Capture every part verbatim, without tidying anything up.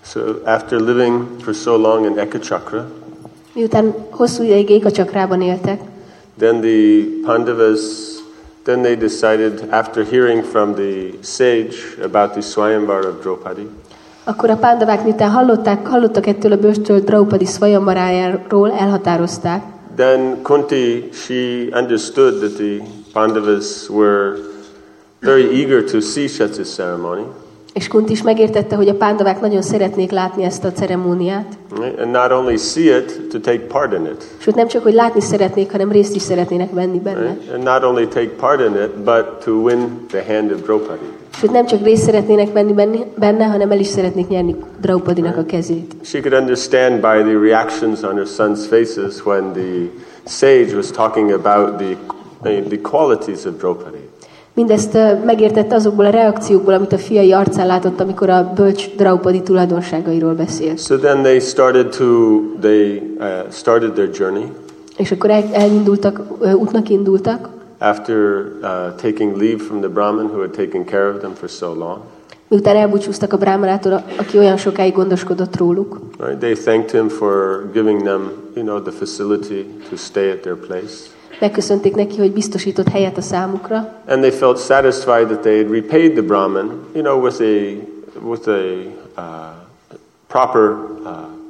So after living for so long in Ekachakra, miután hosszú ideig Ekachakrában éltek, then the Pandavas, then they decided, after hearing from the sage about the Swayamvara of Draupadi, akkor a pándavák, miután hallották, hallottak ettől a bőstől Draupadi Swayamvarájáról, elhatározták. Then Kunti, she understood that the Pandavas were very eager to see such a ceremony. És Kunti is megértette, hogy a pándavák nagyon szeretnék látni ezt a ceremóniát. And not only see it, to take part in it. Sőt, nem csak, hogy látni szeretnék, hanem részt is szeretnének venni benne. Right? And not only take part in it, but to win the hand of Draupadi. Sőt, nem csak részt szeretnének venni benne, hanem el is szeretnék nyerni Draupadinak a kezét. She could understand by the reactions on her son's faces when the sage was talking about the, the qualities of Draupadi. Mindezt megértette azokból a reakciókból, amit a fiai arcán látott, amikor a bölcs Draupadi tulajdonságairól beszélt. So then they started to they uh, started their journey. És akkor el, elindultak, útnak indultak. After uh, taking leave from the Brahmin who had taken care of them for so long. Miután elbúcsúztak a brámanától, aki olyan sokáig gondoskodott róluk. Right? They thanked him for giving them, you know, the facility to stay at their place. Megköszönték neki, hogy biztosított helyet a számukra. And they felt satisfied that they had repaid the Brahmin, you know, with a with a uh, proper uh,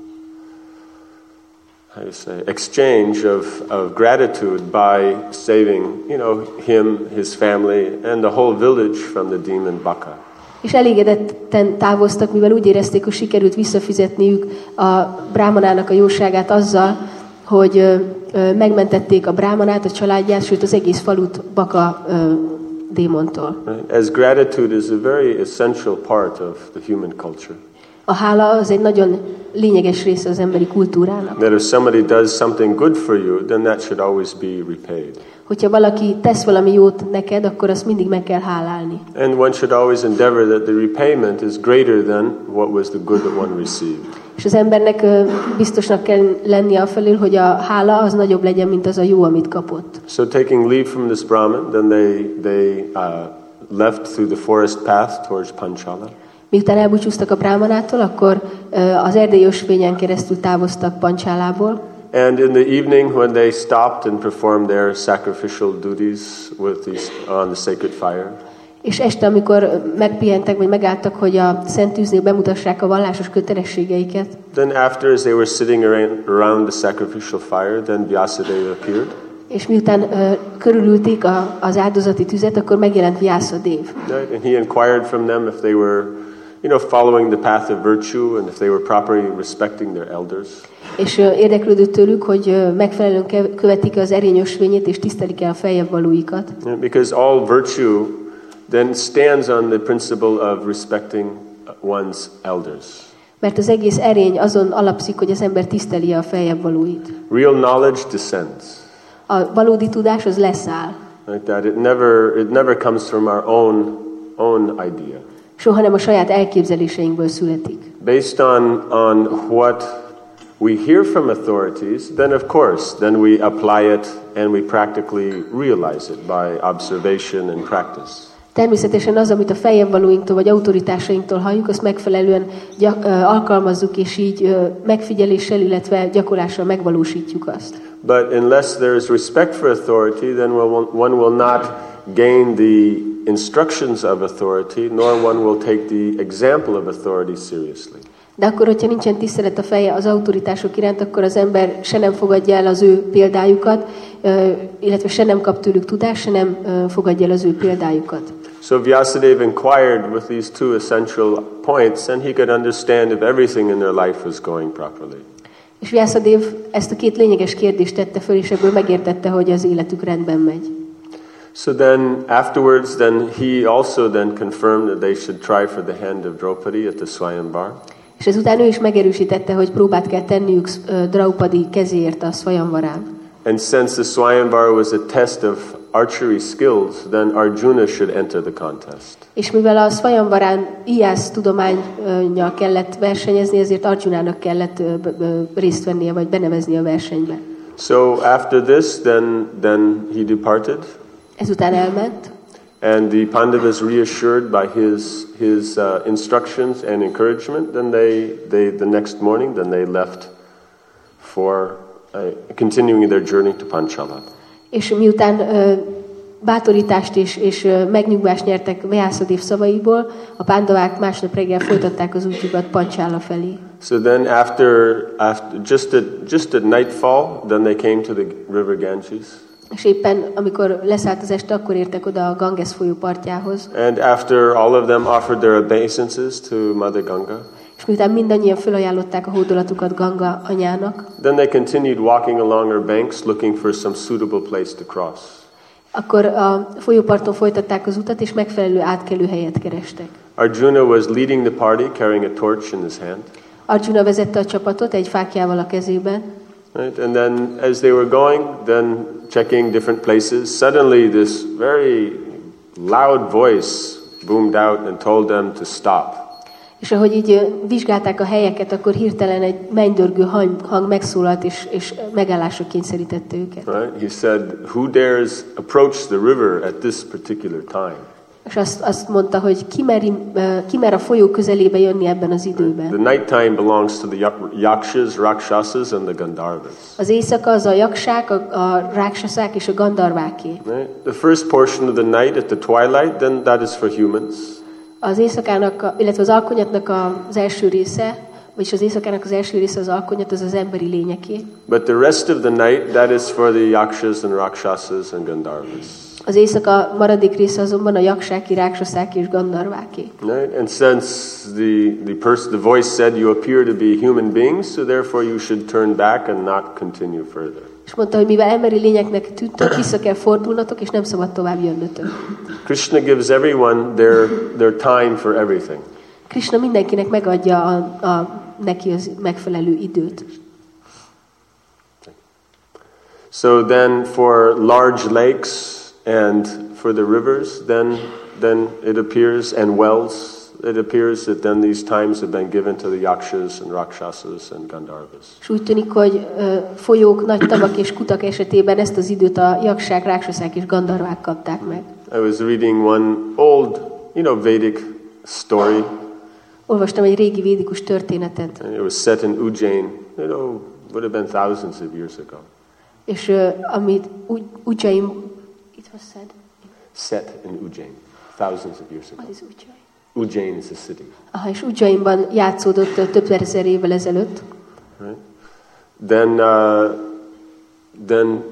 how do you say exchange of of gratitude by saving, you know, him, his family, and the whole village from the demon Baka. És elégedetten távoztak, mivel úgy érezték, hogy sikerült visszafizetniük a brámanának a jóságát azzal, hogy ö, ö, megmentették a brámanát, a családját, sőt az egész falut Baka ö, démontól. As gratitude is a very essential part of the human culture. A hála az egy nagyon lényeges része az emberi kultúrának. That if somebody does something good for you, then that should always be repaid. Hogyha valaki tesz valami jót neked, akkor azt mindig meg kell hálálni. And one should always endeavor that the repayment is greater than what was the good that one received. És az embernek ö, biztosnak kell lennie afelől, hogy a hála az nagyobb legyen, mint az a jó, amit kapott. So taking leave from this Brahmin, then they they uh, left through the forest path towards Panchala. Miután elbúcsúztak a brámanától, akkor ö, az erdei ösvényen keresztül távoztak Pancsálából. And in the evening, when they stopped and performed their sacrificial duties with these, on the sacred fire. És este, amikor megpihentek, vagy megálltak, hogy a szent tűznél bemutassák a vallásos kötelességeiket. Then after, as they were sitting around the sacrificial fire, then Vyasadeva appeared. És miután uh, körülülték a, az áldozati tüzet, akkor megjelent Vyasadeva. Right? And he inquired from them if they were, you know, following the path of virtue and if they were properly respecting their elders. És uh, érdeklődött tőlük, hogy uh, megfelelően követik az erény ösvényét, és tisztelik el a feljebb valóikat. Because all virtue then stands on the principle of respecting one's elders. Mert az egész erény azon alapszik, hogy az ember tiszteli a feljebb valóit. Real knowledge descends. A valódi tudás az leszáll. Like that, it never it never comes from our own own idea. Soha nem a saját elképzeléseinkből születik. Based on on what we hear from authorities, then of course, then we apply it and we practically realize it by observation and practice. Természetesen az, amit a feljebb valóinktól vagy autoritásainktól halljuk, azt megfelelően gyak, ö, alkalmazzuk, és így ö, megfigyeléssel, illetve gyakorlással megvalósítjuk azt. But unless there is respect for authority, then one will not gain the instructions of authority, nor one will take the example of authority seriously. De akkor, hogyha nincsen tisztelet a feje az autoritások iránt, akkor az ember se nem fogadja el az ő példájukat, illetve se nem kap tőlük tudást, se nem fogadja el az ő példájukat. So Vyasadeva inquired with these two essential points, and he could understand if everything in their life was going properly. És Vyasadeva ezt a két lényeges kérdést tette föl, és ebből megértette, hogy az életük rendben megy. So then afterwards, then he also then confirmed that they should try for the hand of Draupadi at the Swayamvar. És ezután ő is megerősítette, hogy próbát kell tenniük uh, Draupadi kezéért a Swayamvarán. And since the Swayamvar was a test of archery skills, then Arjuna should enter the contest. És mivel a Swayamvarán íjász tudománnyal kellett versenyezni, ezért Arjunának kellett uh, uh, részt vennie, vagy benevezni a versenybe. So after this, then then he departed. Ezután elment. and the Pandavas reassured by his his uh, instructions and encouragement, then they they the next morning then they left for uh, continuing their journey to Panchala. És miután uh, bátorítást és, és uh, megnyugvást nyertek Vyasadeva szavaiból, a pándavák másnap reggel folytatták az útjukat Panchala felé. So then after after just at just at nightfall, then they came to the river Ganges. És éppen amikor leszállt az este, akkor értek oda a Ganges folyó partjához. And after all of them offered their obeisances to Mother Ganga. És miután mindannyian felajánlották a hódolatukat Ganga anyának, then they continued walking along her banks looking for some suitable place to cross. Akkor a folyóparton folytatták az utat, és megfelelő átkelő helyet kerestek. Arjuna was leading the party, carrying a torch in his hand. Arjuna vezette a csapatot egy fáklyával a kezében. Right? And then as they were going, then checking different places, suddenly this very loud voice boomed out and told them to stop. És ahogy így vizsgálták a helyeket, akkor hirtelen egy mennydörgő hang, hang megszólalt, és, és megállásra kényszerítette őket. Right? He said, "Who dares approach the river at this particular time?" És azt, azt mondta, hogy ki, meri, ki mer a folyó közelébe jönni ebben az időben. The nighttime belongs to the yakshas, rakshasas and the gandharvas. Az éjszaka az a jaksák, a, a ráksaszák és a gandharváké. Right? The first portion of the night at the twilight, then that is for humans. Az éjszakának, illetve az alkonyatnak az első része, vagyis az éjszakának az első része az alkonyat, az az emberi lényeké. But the rest of the night, that is for the yakshas and rakshasas and gandharvas. Az éjszaka maradék része azonban a jaksáki, ráksaszák és gandharváké. Right? And since the the person, the voice said you appear to be human beings, so therefore you should turn back and not continue further. És mondta, hogy mivel emberi lényeknek tűntök, vissza kell fordulnatok, és nem szabad tovább jönnötök. Krishna gives everyone their their time for everything. Krishna mindenkinek megadja a, a, neki az megfelelő időt. So then for large lakes and for the rivers, then then it appears, and wells, it appears that then these times have been given to the yakshas and rakshasas and gandharvas. És úgy tűnik, hogy uh, folyók, nagy tavak és kutak esetében ezt az időt a jaksák, ráksaszák és gandharvák kapták meg. I was reading one old, you know, Vedic story. Olvastam egy régi védikus történetet. And it was set in Ujjain, you know, would have been thousands of years ago. És uh, amit Ujjain, it was said. Set in Ujjain, thousands of years ago. What is Ujjain? Ujjain is a city. Aha, és Ujjainban játszódott uh, több ezer évvel ezelőtt. Right? Then, uh, then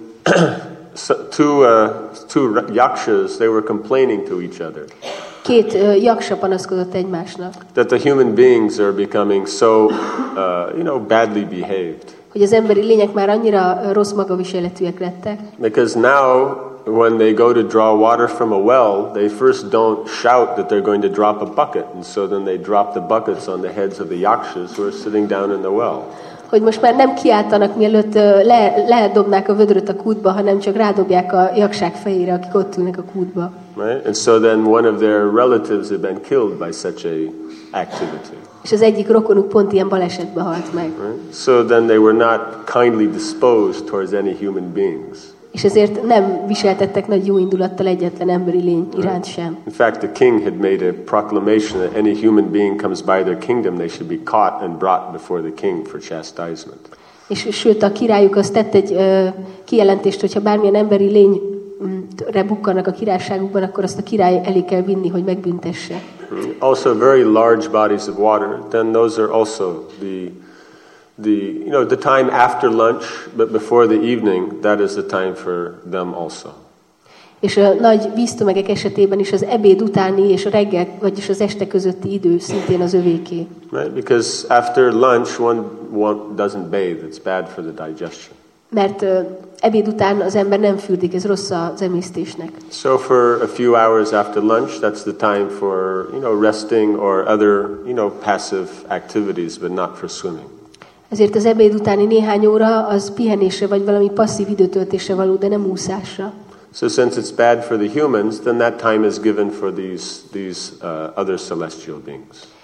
so two uh, two yakshas, they were complaining to each other. Két uh, jaksa panaszkodott egymásnak. That the human beings are becoming so, uh, you know, badly behaved. Hogy az emberi lények már annyira rossz magaviseletűek lettek. Because now, when they go to draw water from a well, they first don't shout that they're going to drop a bucket, and so then they drop the buckets on the heads of the yakshas who are sitting down in the well. Hogy most már nem kiáltanak, mielőtt le, ledobnák a vödröt a kútba, hanem csak rádobják a jaksák fejére, akik ott ülnek a kútba. Right? And so then one of their relatives had been killed by such a activity. És az egyik rokonuk pont ilyen balesetbe halt meg. Right? So then they were not kindly disposed towards any human beings. És ezért nem viseltettek nagy jó indulattal egyetlen emberi lény iránt sem. In fact, the king had made a proclamation that any human being comes by their kingdom, they should be caught and brought before the king for chastisement. És sőt, a királyuk azt tett egy uh, kijelentést, hogyha bármilyen emberi lényre bukkannak a királyságukban, akkor azt a király elé kell vinni, hogy megbüntesse. Also very large bodies of water, then those are also the The, you know, the time after lunch, but before the evening, that is the time for them also. És a nagy víztömegek esetében is az ebéd utáni és a reggel, vagyis az este közötti idő szintén az övéké. Right? Because after lunch, one, one doesn't bathe. It's bad for the digestion. Mert uh, ebéd után az ember nem fürdik, ez rossz az emésztésnek. So for a few hours after lunch, that's the time for, you know, resting or other, you know, passive activities, but not for swimming. Ezért az ebéd utáni néhány óra az pihenésre vagy valami passzív időtöltésre való, de nem úszásra. So since it's bad for the humans, then that time is given for these these uh, other celestial beings.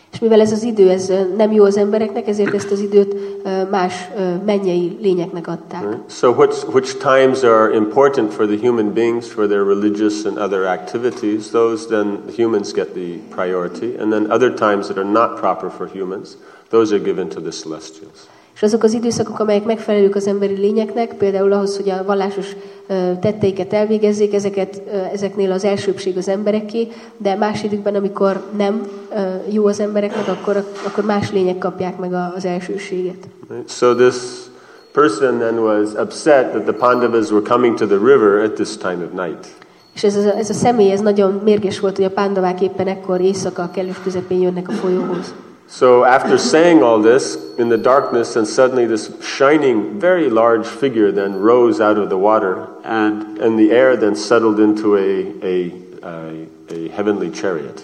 És mivel ez az idő ez nem jó az embereknek, ezért ezt az időt más mennyei lényeknek adták. So which, which times are important for the human beings for their religious and other activities, those then the humans get the priority, and then other times that are not proper for humans, those are given to the celestials. És azok az időszakok, amelyek megfelelők az emberi lényeknek, például ahhoz, hogy a vallásos tetteiket elvégezzék, ezeket, ezeknél az elsőbség az embereké, de más időkben, amikor nem jó az embereknek, akkor, akkor más lények kapják meg az elsőséget. So this person then was upset that the Pandavas were coming to the river at this time of night. És ez a, ez a személy, ez nagyon mérges volt, hogy a pándavák éppen ekkor éjszaka a kellős közepén jönnek a folyóhoz. So after saying all this in the darkness, and suddenly this shining, very large figure then rose out of the water, and and the air then settled into a a a, a heavenly chariot.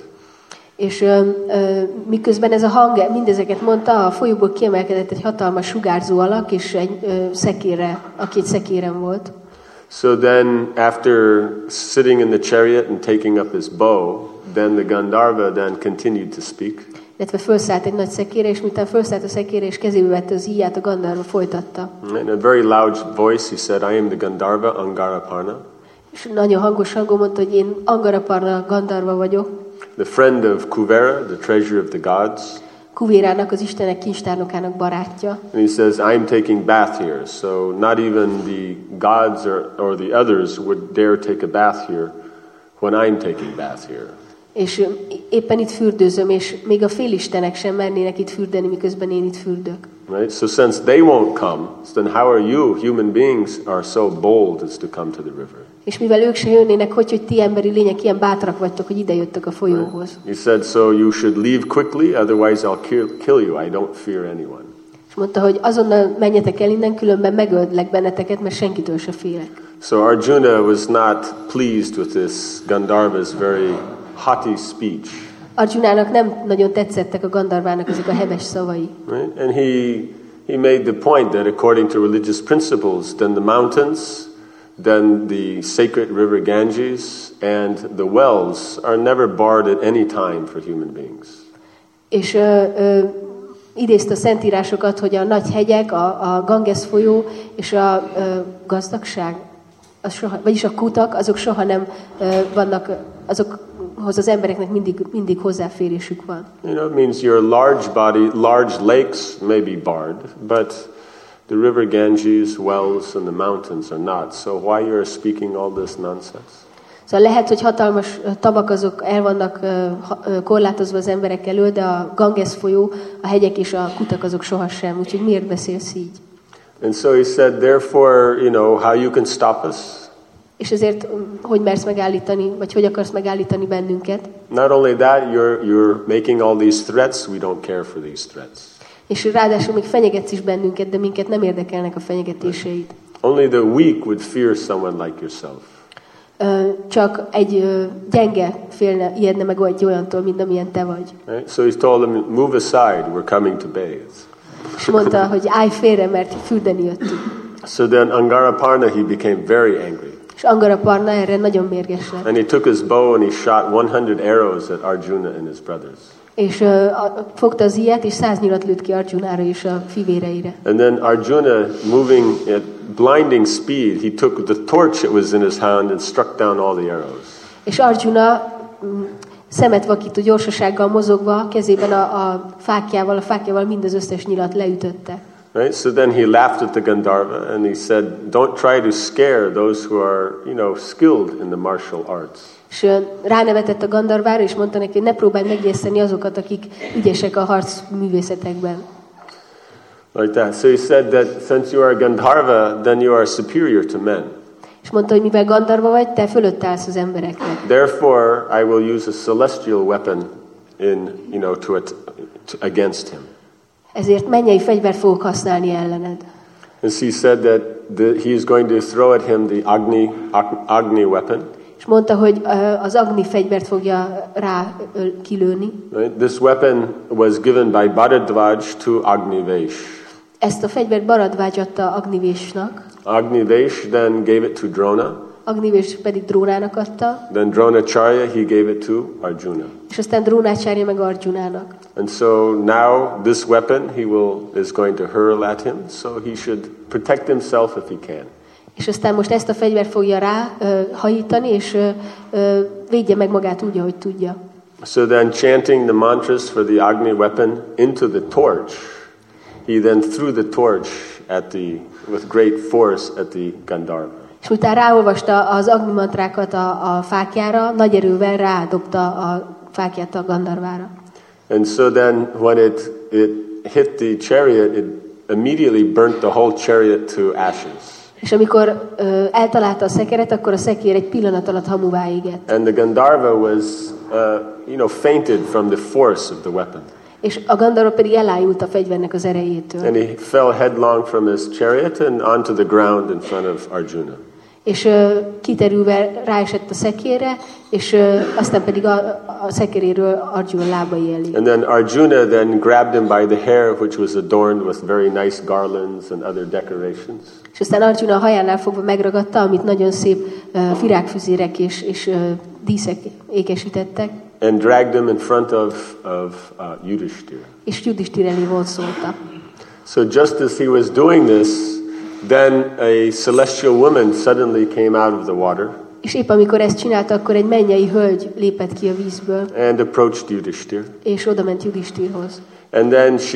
És ö, ö, miközben ez a hang mindezeket mondta, a folyóból kiemelkedett egy hatalmas sugárzó alak, és egy ö, szekére, aki egy szekéren volt. So then, after sitting in the chariot and taking up his bow, then the Gandharva then continued to speak. Illetve felszállt egy nagy szekére, és miután felszállt a szekére, és kezébe vette az íját, a Gandharva folytatta. In a very loud voice he said, I am the Gandharva Angaraparna. És nagyon hangos hangon mondta, hogy én Angaraparna Gandharva vagyok. The friend of Kuvera, the treasure of the gods. Kuvérának, az Istenek kincstárnokának barátja. And he says, I'm taking bath here, so not even the gods or, or the others would dare take a bath here when I'm taking bath here. És éppen itt fürdőzöm, és még a félistenek sem mernének itt fürdeni, miközben én itt fürdök. Right? So since they won't come, then how are you, human beings, are so bold as to come to the river? És mivel ők se jönnének, hogy, hogy ti emberi lények ilyen bátrak vagytok, hogy ide jöttök a folyóhoz. He said, so you should leave quickly, otherwise I'll kill, kill you. I don't fear anyone. És mondta, hogy azonnal menjetek el innen, különben megöllek benneteket, mert senkitől se félek. So Arjuna was not pleased with this Gandharva's very haughty speech. Arjunának nem nagyon tetszettek a Gandharvának ezek a heves szavai. Right? And he he made the point that according to religious principles, then the mountains, then the sacred river Ganges, and the wells are never barred at any time for human beings. És ö, ö, idézte a szentírásokat, hogy a nagy hegyek, a, a Ganges folyó és a ö, gazdagság, az soha, vagyis a kutak, azok soha nem ö, vannak, azokhoz az embereknek mindig, mindig hozzáférésük van. You know, it means your large body, large lakes may be barred, but the river Ganges, wells, and the mountains are not. So why you are speaking all this nonsense? Szóval lehet, hogy hatalmas tavak azok el vannak korlátozva az emberek elől, de a Ganges folyó, a hegyek és a kutak azok sohasem. Úgyhogy miért beszélsz így? And so he said, therefore, you know, how you can stop us? És ezért, hogy mersz megállítani, vagy hogy akarsz megállítani bennünket? Not only that, you're you're making all these threats. We don't care for these threats. És ráadásul még fenyegetsz is bennünket, de minket nem érdekelnek a fenyegetéseid. Only the weak would fear someone like yourself. Csak egy gyenge félne, ijedne meg egy olyantól, mint amilyen te vagy. Right? So he told them, move aside, we're coming to bathe. És mondta, hogy állj félre, mert fürdeni jöttünk. So then Angaraparna, he became very angry. És Angaraparna erre nagyon mérges lett. And he took his bow and he shot one hundred arrows at Arjuna and his brothers. És uh, fogta az íját, és száz nyilat lőtt ki Arjunára és a fivéreire. And then Arjuna, moving at blinding speed, he took the torch that was in his hand and struck down all the arrows. És Arjuna mm, szemet vakító gyorsasággal mozogva, kezében a, a fákjával, a fákjával mind az összes nyilat leütötte. Right? So then he laughed at the Gandharva and he said, don't try to scare those who are, you know, skilled in the martial arts. És ránevetett a Gandharvára, és mondta neki, hogy ne próbálj meggyőzni azokat, akik ügyesek a harc művészetekben. Like that. So he said that since you are Gandharva, then you are superior to men. És mondta, hogy mivel Gandharva vagy, te fölött állsz az embereknek. Therefore, I will use a celestial weapon in, you know, to, to against him. Ezért mennyei fegyvert fogok használni ellened. And he said that the, he is going to throw at him the Agni, Agni weapon. És mondta, hogy az Agni fegyvert fogja rá kilőni. Right? This weapon was given by Bharadvaj to Agnivesh. Ezt a fegyvert Bharadvaj adta Agnivésnak. Agnivesh then gave it to Drona. Agnivész pedig Drónának adta. Then Dronacharya, he gave it to Arjuna. És aztán Drónácsárja meg Arjunának. And so now this weapon he will is going to hurl at him, so he should protect himself if he can. És aztán most ezt a fegyvert fogja rá ö, hajítani, és ö, ö, védje meg magát úgy, ahogy tudja. So then chanting the mantras for the Agni weapon into the torch, he then threw the torch at the with great force at the Gandharva. És utána ráolvasta az Agni mantrákat a, a fákjára, nagy erővel rádobta a fákját a Gandharvára. And so then when it it hit the chariot, it immediately burnt the whole chariot to ashes. És amikor ö, eltalálta a szekeret, akkor a szekér egy pillanat alatt hamuvá égett. And the Gandharva was, uh, you know, fainted from the force of the weapon. És a Gandharva pedig elájult a fegyvernek az erejétől. And he fell headlong from his chariot and onto the ground in front of Arjuna. És ö, kiterülve ráesett a szekérre, és ö, aztán pedig a, a szekéréről Arjuna lábai elé. And then Arjuna then grabbed him by the hair, which was adorned with very nice garlands and other decorations. És aztán Arjuna a hajánál fogva megragadta, amit nagyon szép uh, virágfüzérek és, és uh, díszek ékesítettek. And dragged him in front of, of uh, Yudhishthira. És Yudhishthira elé volt szólta. So just as he was doing this, then a celestial woman suddenly came out of the water. És épp amikor ezt csinálta, akkor egy mennyei hölgy lépett ki a vízből. And approached Yudhishthira. És oda ment Yudhishthirhoz. And then she,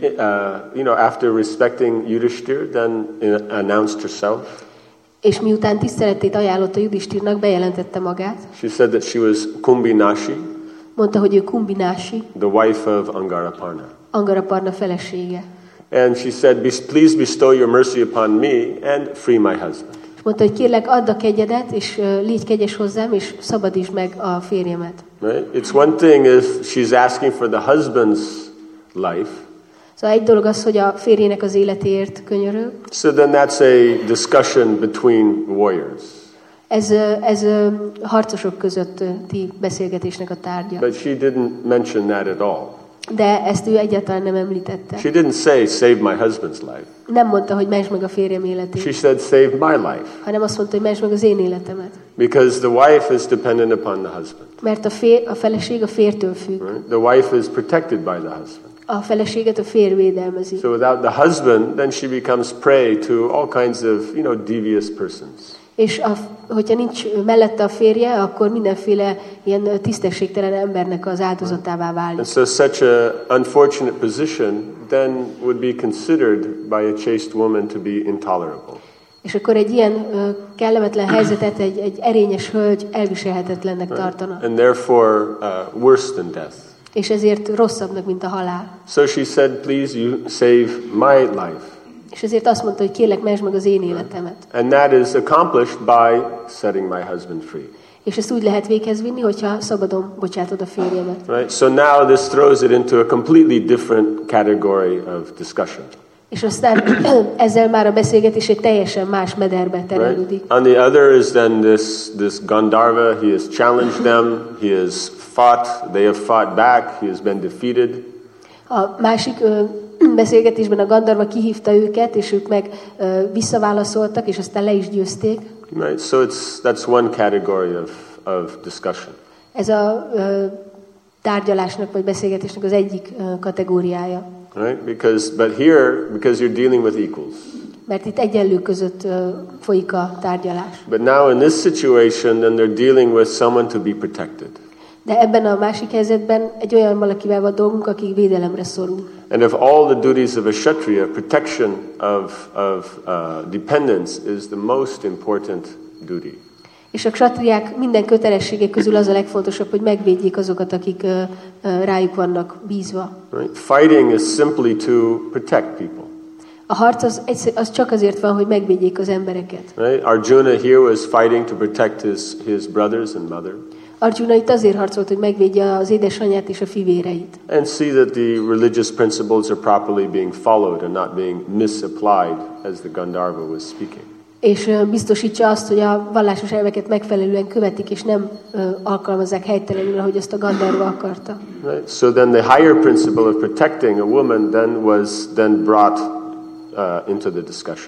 uh, you know, after respecting Yudhishthira, then announced herself. És miután tiszteletét ajánlotta Yudhishthirnak, bejelentette magát. She said that she was Kumbhinashi, Mondta, hogy ő Kumbhinashi, the wife of Angaraparna. Angaraparna felesége. And she said, please bestow your mercy upon me and free my husband. És mondta, hogy kérlek, add a kegyedet, és uh, légy kegyes hozzám, és szabadítsd meg a férjemet. Right? It's one thing if she's asking for the husband's life. Szóval egy dolog az, hogy a férjének az életéért könyörög. So then that's a discussion between warriors. Ez, ez harcosok közötti beszélgetésnek a tárgya. But she didn't mention that at all. De ezt ő egyáltalán nem említette. She didn't say, save my husband's life. Nem mondta, hogy mentsd meg a férjem életét. She said, save my life. Hanem azt mondta, hogy mentsd meg az én életemet. Because the wife is dependent upon the husband. Mert a, fér, a feleség a fértől függ. Right? The wife is protected by the husband. A feleséget a férj védelmezi. So without the husband, then she becomes prey to all kinds of, you know, devious persons. És a, hogyha nincs mellette a férje, akkor mindenféle ilyen tisztességtelen embernek az áldozatává válik. And so such a unfortunate position then would be considered by a chaste woman to be intolerable. És akkor egy ilyen uh, kellemetlen helyzetet egy, egy erényes hölgy elviselhetetlennek tartana. And therefore uh, worse than death. És ezért rosszabbnak, mint a halál. So she said, please you save my life. És ezért azt mondta, hogy kérlek, mentsd meg az én életemet. And that is accomplished by setting my husband free. És ezt úgy lehet véghez vinni, hogyha szabadon bocsátod a férjemet. Right? So now this throws it into a completely different category of discussion. És aztán ezzel már a beszélgetés egy teljesen más mederbe terelődik. Right? On the other is then this, this Gandharva, he has challenged them, he has fought, they have fought back, he has been defeated. A másik ö, beszélgetésben a Gandharva kihívta őket, és ők meg ö, visszaválaszoltak, és aztán le is győzték. Right? So it's, that's one category of, of discussion. Ez a ö, tárgyalásnak vagy beszélgetésnek az egyik ö, kategóriája. Right? Because, but here, because you're dealing with equals. Mert itt egyenlő között ö, folyik a tárgyalás. But now in this situation, then they're dealing with someone to be protected. De ebben a másik helyzetben egy olyan valakivel van dolgunk, aki védelemre szorul. And of all the duties of a Kshatriya, protection of, of uh, dependence is the most important duty. És a ksatriák minden kötelességek közül az a legfontosabb, hogy megvédjék azokat, akik uh, uh, rájuk vannak bízva. Right? Fighting is simply to protect people. A harc az, az csak azért van, hogy megvédjék az embereket. Right? Arjuna here was fighting to protect his, his brothers and mother. Arjuna itt azért harcolt, hogy megvédje az édesanyját és a fivéreit. And see that the religious principles are properly being followed and not being misapplied as the Gandharva was speaking. És uh, biztosítsa azt, hogy a vallásos elveket megfelelően követik, és nem uh, alkalmazzák helytelenül, ahogy azt a Gandharva akarta. Right? So then the higher principle of protecting a woman then was then brought uh, into the discussion.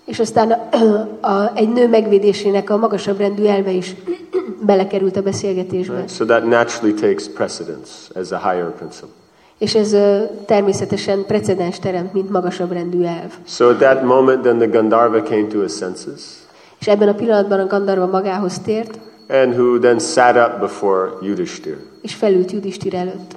És aztán a, a, egy nő megvédésének a magasabb rendű elve is belekerült a beszélgetésbe. Right? So that naturally takes precedence as a higher principle. És ez uh, természetesen precedens teremt, mint magasabb rendű elv. So at that moment then the Gandharva came to his senses. És ebben a pillanatban a Gandharva magához tért. And who then sat up before Yudhishthir. És felült Yudhishthir előtt.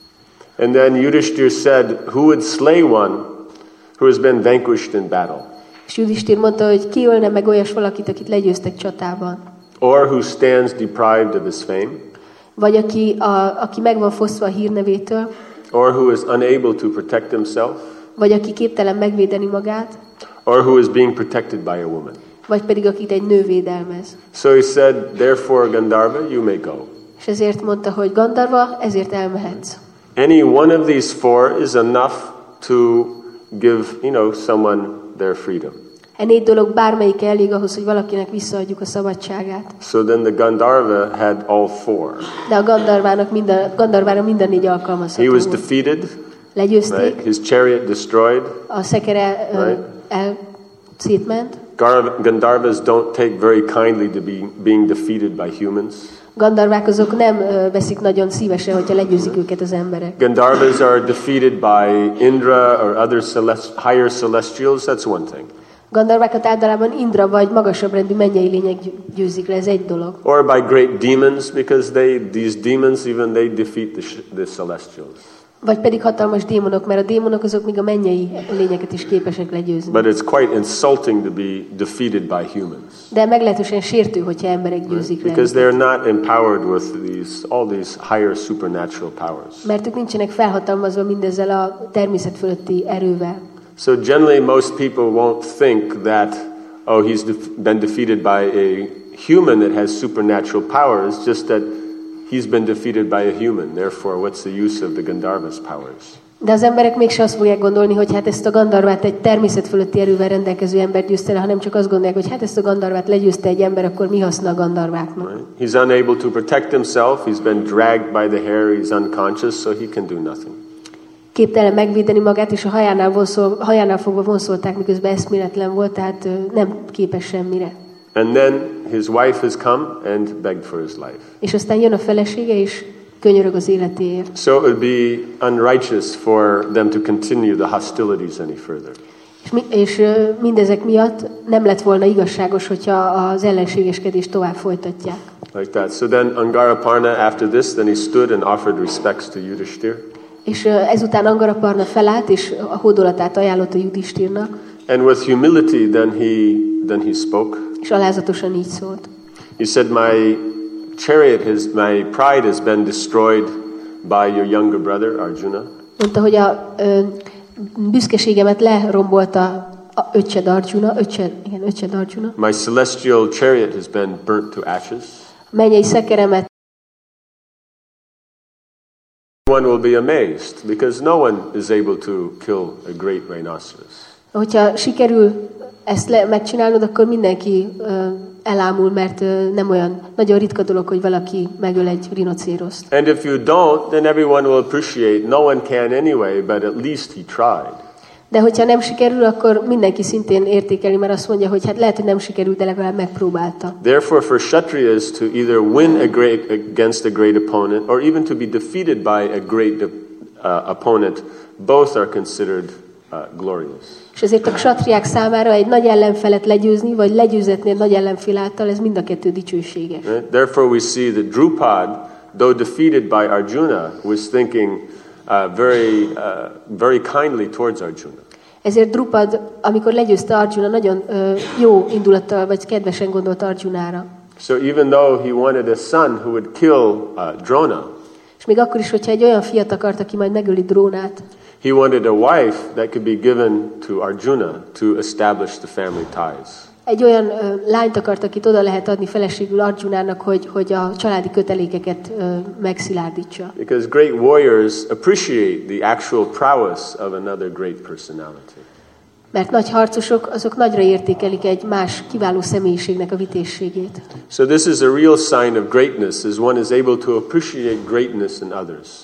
And then Yudhishthir said, who would slay one who has been vanquished in battle? És Yudhishthir mondta, hogy ki ölne meg olyas valakit, akit legyőztek csatában. Or who stands deprived of his fame? Vagy aki, a, aki meg van fosztva a hírnevétől. Or who is unable to protect himself? Vagy aki képtelen megvédeni magát. Or who is being protected by a woman? Vagy pedig akit egy nő védelmez. So he said, therefore Gandharva, you may go. És ezért mondta, hogy Gandharva, ezért elmehetsz. Any one of these four is enough to give, you know, someone their freedom. E négy dolog bármelyik elég ahhoz, hogy valakinek visszaadjuk a szabadságát. So then the Gandharva had all four. De a Gandharvának minden, Gandharvára minden négy alkalmazható. He was volt. defeated. Legyőzték. Right? His chariot destroyed. A szekere Right. el szétment. Gandharvas don't take very kindly to be being defeated by humans. Gandharvák azok nem ö, veszik nagyon szívesen, hogyha legyőzik őket az emberek. Gandharvas are defeated by Indra or other celest- higher celestials. That's one thing. Gandharvákat általában Indra vagy magasabb rendű mennyei lények győzik le, ez egy dolog. Or by great demons, because they these demons even they defeat the, the celestials. Vagy pedig hatalmas démonok, mert a démonok azok még a mennyei lényeket is képesek legyőzni. But it's quite insulting to be defeated by humans. De meglehetősen sértő, hogyha emberek győzik le. Because they're not empowered with these all these higher supernatural powers. Mert ők nincsenek felhatalmazva mindezzel a természet fölötti erővel. So generally most people won't think that oh he's def- been defeated by a human that has supernatural powers, just that he's been defeated by a human. Therefore, what's the use of the Gandharva's powers? De az emberek mégse azt fogják gondolni, hogy hát ezt a Gandharvát egy természet fölötti erővel rendelkező ember győzte le, hanem csak azt gondolják, hogy hát ezt a Gandharvát legyőzte egy ember, akkor mi haszna a Gandharváknak? Right? He's unable to protect himself. He's been dragged by the hair. He's unconscious, so he can do nothing. Képtelen megvédeni magát, és a hajánál, vonszol, hajánál fogva vonszolták, miközben eszméletlen volt, tehát nem képes semmire. And then his wife has come and begged for his life. És aztán jön a felesége, és könyörög az életéért. So it would be unrighteous for them to continue the hostilities any further. És, mi, és uh, mindezek miatt nem lett volna igazságos, hogyha az ellenségeskedést tovább folytatják. Like that. So then Angaraparna, after this, then he stood and offered respects to Yudhishthir. És uh, ezután Angaraparna felállt, és a hódolatát ajánlotta Yudhishthirnak. And with humility, then he then he spoke. És alázatosan így szólt. He said, "My chariot, has, my pride has been destroyed by your younger brother Arjuna." Mondta, hogy a ö, büszkeségemet lerombolta a öccsed Arjuna, öccsed, igen, öccsed Arjuna. My celestial chariot has been burnt to ashes. Mennyei szekeremet. One will be amazed because no one is able to kill a great rhinoceros. Hogyha sikerül ezt le, megcsinálnod, akkor mindenki ö, elámul, mert ö, nem olyan nagyon ritka dolog, hogy valaki megöl egy rinocéroszt. And if you don't, then everyone will appreciate. No one can anyway, but at least he tried. De hogyha nem sikerül, akkor mindenki szintén értékeli, mert azt mondja, hogy hát lehet, hogy nem sikerült, de legalább megpróbálta. Therefore, for Kshatriyas to either win a great, against a great opponent or even to be defeated by a great uh, opponent, both are considered uh, glorious. És ezért a ksatriák számára egy nagy ellenfelet legyőzni, vagy legyőzetni egy nagy ellenfél által, ez mind a kettő dicsőséges. Right? Therefore, we see that Drupad, though defeated by Arjuna, was thinking uh, very, uh, very kindly towards Arjuna. Ezért Drupad, amikor legyőzte Arjuna, nagyon ö, jó indulattal, vagy kedvesen gondolt Arjunára. So even though he wanted a son who would kill uh, Drona, és még akkor is, hogyha egy olyan fiat akart, aki majd megöli Drónát, he wanted a wife that could be given to Arjuna to establish the family ties. egy olyan ö, lányt akart, akit oda lehet adni feleségül Arjunának, hogy, hogy a családi kötelékeket ö, megszilárdítsa. Because great warriors appreciate the actual prowess of another great personality. Mert nagy harcosok, azok nagyra értékelik egy más kiváló személyiségnek a vitézségét. So this is a real sign of greatness, as one is able to appreciate greatness in others.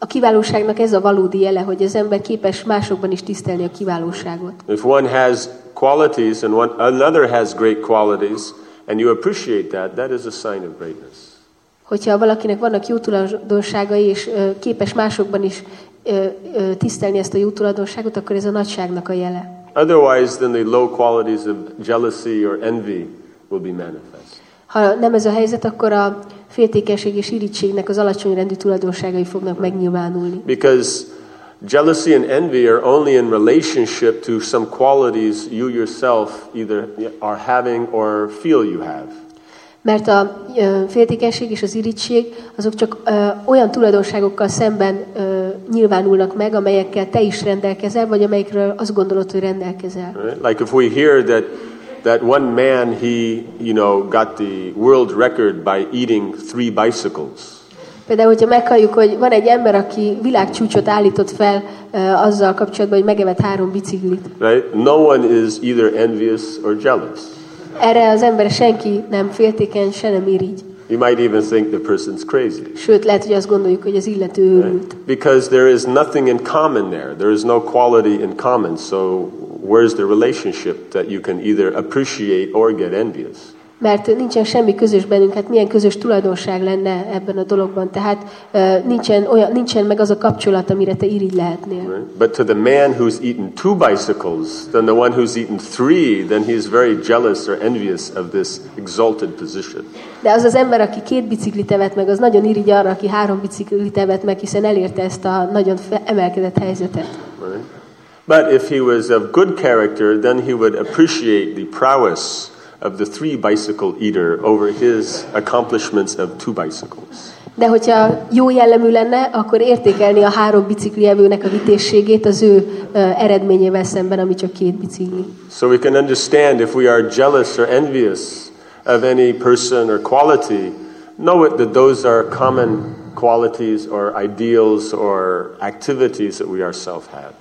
A kiválóságnak ez a valódi jele, hogy az ember képes másokban is tisztelni a kiválóságot. If one has qualities and one, another has great qualities, and you appreciate that, that is a sign of greatness. Hogyha valakinek vannak jó tulajdonságai, és ö, képes másokban is ö, ö, tisztelni ezt a jó tulajdonságot, akkor ez a nagyságnak a jele. Otherwise, then the low qualities of jealousy or envy will be manifest. Ha nem ez a helyzet, akkor a féltékenység és irítségnek az alacsony rendű tulajdonságai fognak megnyilvánulni. Because jealousy and envy are only in relationship to some qualities you yourself either are having or feel you have. Mert a ö, féltékenység és az irítség azok csak ö, olyan tulajdonságokkal szemben ö, nyilvánulnak meg, amelyekkel te is rendelkezel, vagy amelyekről azt gondolod, hogy rendelkezel. Right? Like if we hear that that one man, he, you know, got the world record by eating three bicycles. Például, hogyha meghalljuk, hogy van egy ember, aki világcsúcsot állított fel uh, azzal kapcsolatban, hogy megevett három biciklit. Right? No one is either envious or jealous. Erre az ember senki nem féltékeny, se nem irigy. You might even think the person's crazy. Sőt, lehet, hogy azt gondoljuk, hogy az illető őrült. Right? Because there is nothing in common there. There is no quality in common. So where's the relationship that you can either appreciate or get envious? Mert nincsen semmi közös bennünk, hát milyen közös tulajdonság lenne ebben a dologban. Tehát uh, nincsen, olyan, nincsen meg az a kapcsolat, amire te irigy lehetnél. Right? But to the man who's eaten two bicycles, then the one who's eaten three, then he's very jealous or envious of this exalted position. De az az ember, aki két biciklit evett meg, az nagyon irigy arra, aki három biciklit evett meg, hiszen elérte ezt a nagyon emelkedett helyzetet. Right? But if he was of good character, then he would appreciate the prowess of the three bicycle eater over his accomplishments of two bicycles. De hogyha jó jellemű lenne, akkor értékelni a három bicikli evőnek a vitézségét az ő uh, eredményével szemben, ami csak két bicikli. So we can understand if we are jealous or envious of any person or quality, know it that those are common qualities or ideals or activities that we ourselves have.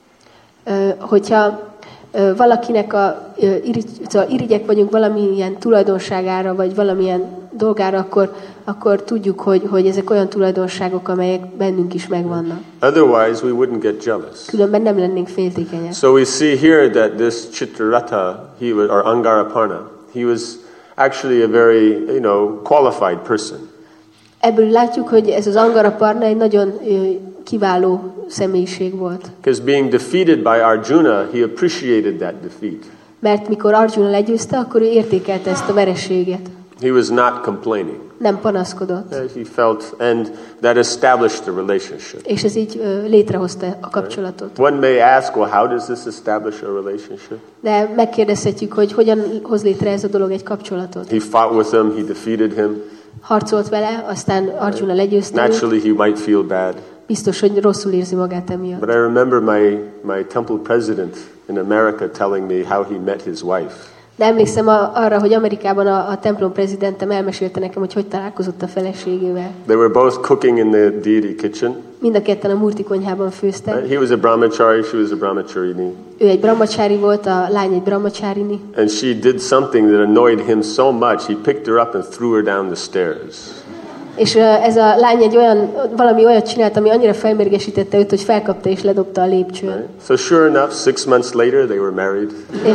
Uh, hogyha uh, valakinek a uh, irigy, szóval irigyek vagyunk valamilyen tulajdonságára, vagy valamilyen dolgára, akkor, akkor tudjuk, hogy, hogy ezek olyan tulajdonságok, amelyek bennünk is megvannak. Otherwise, we wouldn't get jealous. Különben nem lennénk féltékenyek. So we see here that this Chitraratha, he was, or Angaraparna, he was actually a very, you know, qualified person. Ebből látjuk, hogy ez az Angaraparna egy nagyon uh, kiváló személyiség volt. Because being defeated by Arjuna, he appreciated that defeat. Mert mikor Arjuna legyőzte, akkor ő értékelte ezt a vereséget. He was not complaining. Nem panaszkodott. He felt, and that established the relationship. És ez így uh, létrehozta a kapcsolatot. One may ask, well, how does this establish a relationship? De megkérdezhetjük, hogy hogyan hoz létre ez a dolog egy kapcsolatot. He fought with him, he defeated him. Harcolt vele, aztán Arjuna legyőzte. Naturally, he might feel bad. Biztos, hogy rosszul érzi magát emiatt. But I remember my my temple president in America telling me how he met his wife. De emlékszem a, arra, hogy Amerikában a, a templom prezidentem elmesélte nekem, hogy hogy találkozott a feleségével. They were both cooking in the deity kitchen. Mind a ketten a Murti konyhában főztek. He was a brahmachari, she was a brahmacharini. Ő egy brahmacsári volt, a lány egy brahmacharini. And she did something that annoyed him so much, he picked her up and threw her down the stairs. És ez a lány egy olyan, valami olyat csinált, ami annyira felmérgesítette őt, hogy felkapta és ledobta a lépcsőn. Right. So sure enough, six months later they were married. És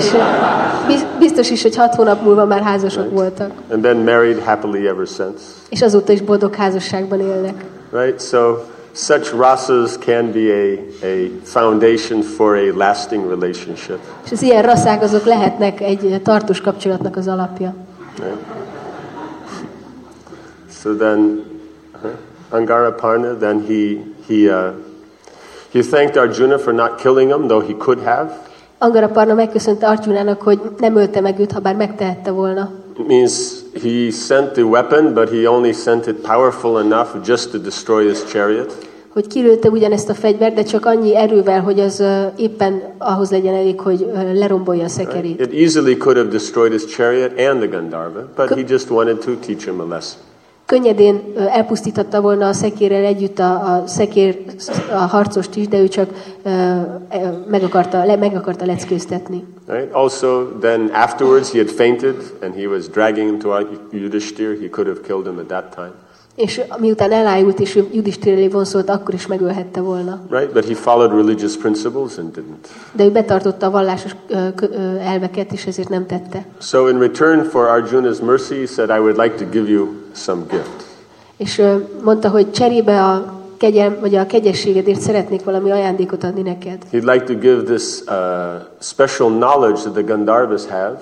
biztos is, hogy hat hónap múlva már házasok right. voltak. And then married happily ever since. És azóta is boldog házasságban élnek. Right? So such rasas can be a, a foundation for a lasting relationship. És az ilyen rasszák azok lehetnek egy tartós kapcsolatnak az alapja. Right? So then, uh, Angaraparna, then he he uh, he thanked Arjuna for not killing him, though he could have. Angaraparna megköszönte Arjunának, hogy nem ölte meg őt, ha bár megtehette volna. It means he sent the weapon, but he only sent it powerful enough just to destroy his chariot. Hogy kilőtte ugyanezt a fegyvert, de csak annyi erővel, hogy az uh, éppen ahhoz legyen elég, hogy uh, lerombolja a szekerét. It easily could have destroyed his chariot and the Gandharva, but he just wanted to teach him a lesson. Könnyedén uh, elpusztíthatta volna a szekérrel együtt a, a szekér a harcost is, de ő csak uh, meg akarta, le, meg akarta leckéztetni. Right? Also, then afterwards he had fainted and he was dragging him to Yudhishthir. He could have killed him at that time. És miután elájult és Judistér elé vonszolta, akkor is megölhette volna. Right? But he followed religious principles and didn't. De ő betartotta a vallásos elveket, és ezért nem tette. So in return for Arjuna's mercy, he said, I would like to give you some gift. És mondta, hogy cserébe a kegyelm, vagy a kegyességedért szeretnék valami ajándékot adni neked. He'd like to give this uh, special knowledge that the Gandharvas have,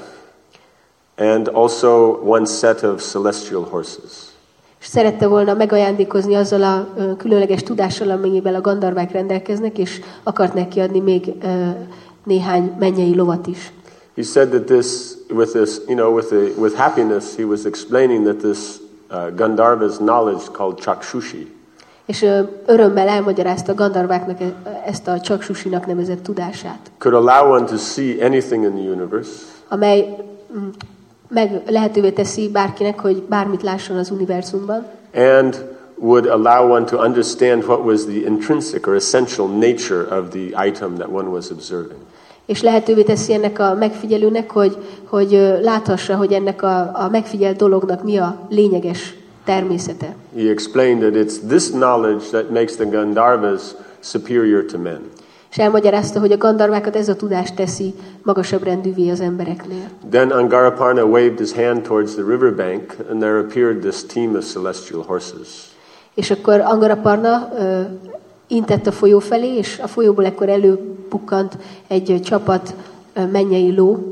and also one set of celestial horses. És szerette volna megajándékozni azzal a ö, különleges tudással, amennyivel a gandharvák rendelkeznek, és akart neki adni még ö, néhány mennyei lovat is. He said that this, with this, you know, with the, with happiness, he was explaining that this uh, Gandharva's knowledge called Chakshushi. És ö, örömmel elmagyarázta a gandharváknak ezt a Chakshusinak nevezett tudását. Could allow one to see anything in the universe. Amely mm, meg lehetővé teszi bárkinek, hogy bármit lásson az univerzumban. And would allow one to understand what was the intrinsic or essential nature of the item that one was observing. És lehetővé teszi ennek a megfigyelőnek, hogy, hogy láthassa, hogy ennek a, a megfigyelt dolognak mi a lényeges természete. He explained that it's this knowledge that makes the Gandharvas superior to men. És elmagyarázta, hogy a gandharvákat ez a tudás teszi magasabb rendűvé az embereknél. Then Angaraparna waved his hand towards the riverbank, and there appeared this team of celestial horses. És akkor Angaraparna uh, intett a folyó felé, és a folyóból ekkor előbukkant egy uh, csapat uh, mennyei ló.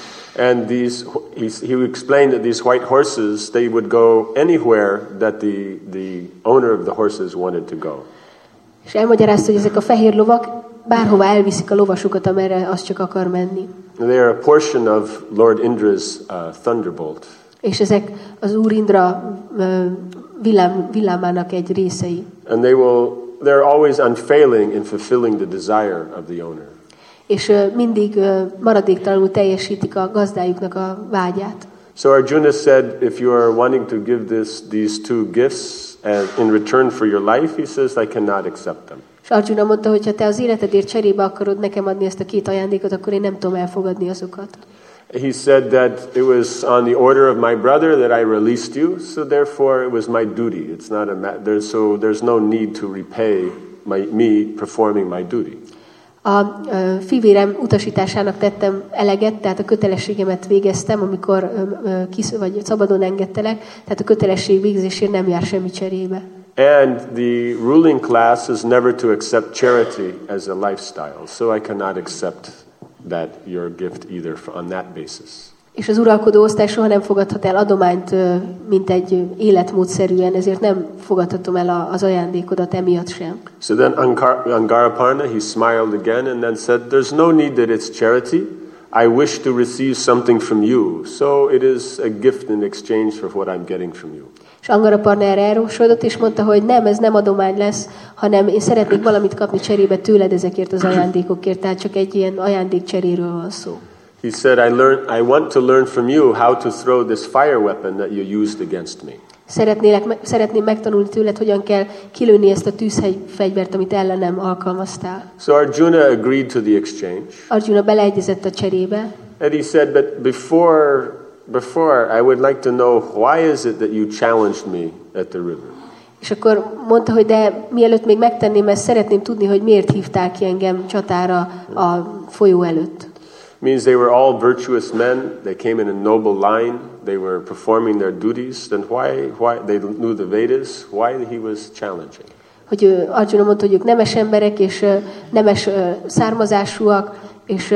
And these, he explained that these white horses, they would go anywhere that the, the owner of the horses wanted to go. És elmagyarázta, hogy ezek a fehér lovak bárhova elviszik a lovasukat, amerre az csak akar menni. They are a portion of Lord Indra's uh, thunderbolt. És ezek az Úr Indra uh, villám, villámának egy részei. And they will, they're always unfailing in fulfilling the desire of the owner. És uh, mindig uh, maradéktalanul teljesítik a gazdájuknak a vágyát. So Arjuna said, if you are wanting to give this, these two gifts and in return for your life, he says, I cannot accept them. És Arjuna mondta, hogy ha te az életedért cserébe akarod nekem adni ezt a két ajándékot, akkor én nem tudom elfogadni azokat. He said that it was on the order of my brother that I released you, so therefore it was my duty. It's not a ma- there's, so there's no need to repay my, me performing my duty. A uh, fivérem utasításának tettem eleget, tehát a kötelességemet végeztem, amikor uh, uh, kis, vagy szabadon engedtelek, tehát a kötelesség végzésért nem jár semmi cserébe. And the ruling class is never to accept charity as a lifestyle, so I cannot accept that your gift either on that basis. És az uralkodó osztály soha nem fogadhat el adományt, mint egy életmódszerűen, ezért nem fogadhatom el az ajándékodat emiatt sem. So then Angaraparna, he smiled again and then said, there's no need that it's charity. I wish to receive something from you. So it is a gift in exchange for what I'm getting from you. És Angaraparna erre elrósodott, és mondta, hogy nem, ez nem adomány lesz, hanem én szeretnék valamit kapni cserébe tőled ezekért az ajándékokért, tehát csak egy ilyen ajándék cseréről van szó. He said, I learn, I want to learn from you how to throw this fire weapon that you used against me. Szeretnélek, szeretném megtanulni tőled, hogyan kell kilőni ezt a tűzfegyvert, amit ellenem alkalmaztál. So Arjuna agreed to the exchange. Arjuna beleegyezett a cserébe. And he said, but before, before I would like to know why is it that you challenged me at the river? És akkor mondta, hogy de mielőtt még megtenném ezt, szeretném tudni, hogy miért hívtál ki engem csatára a folyó előtt. Means they were all virtuous men. They came in a noble line. They were performing their duties. Then why, why they knew the Vedas? Why he was challenging? Hogy Arjuna mondta, hogy ők nemes emberek, és nemes származásúak, és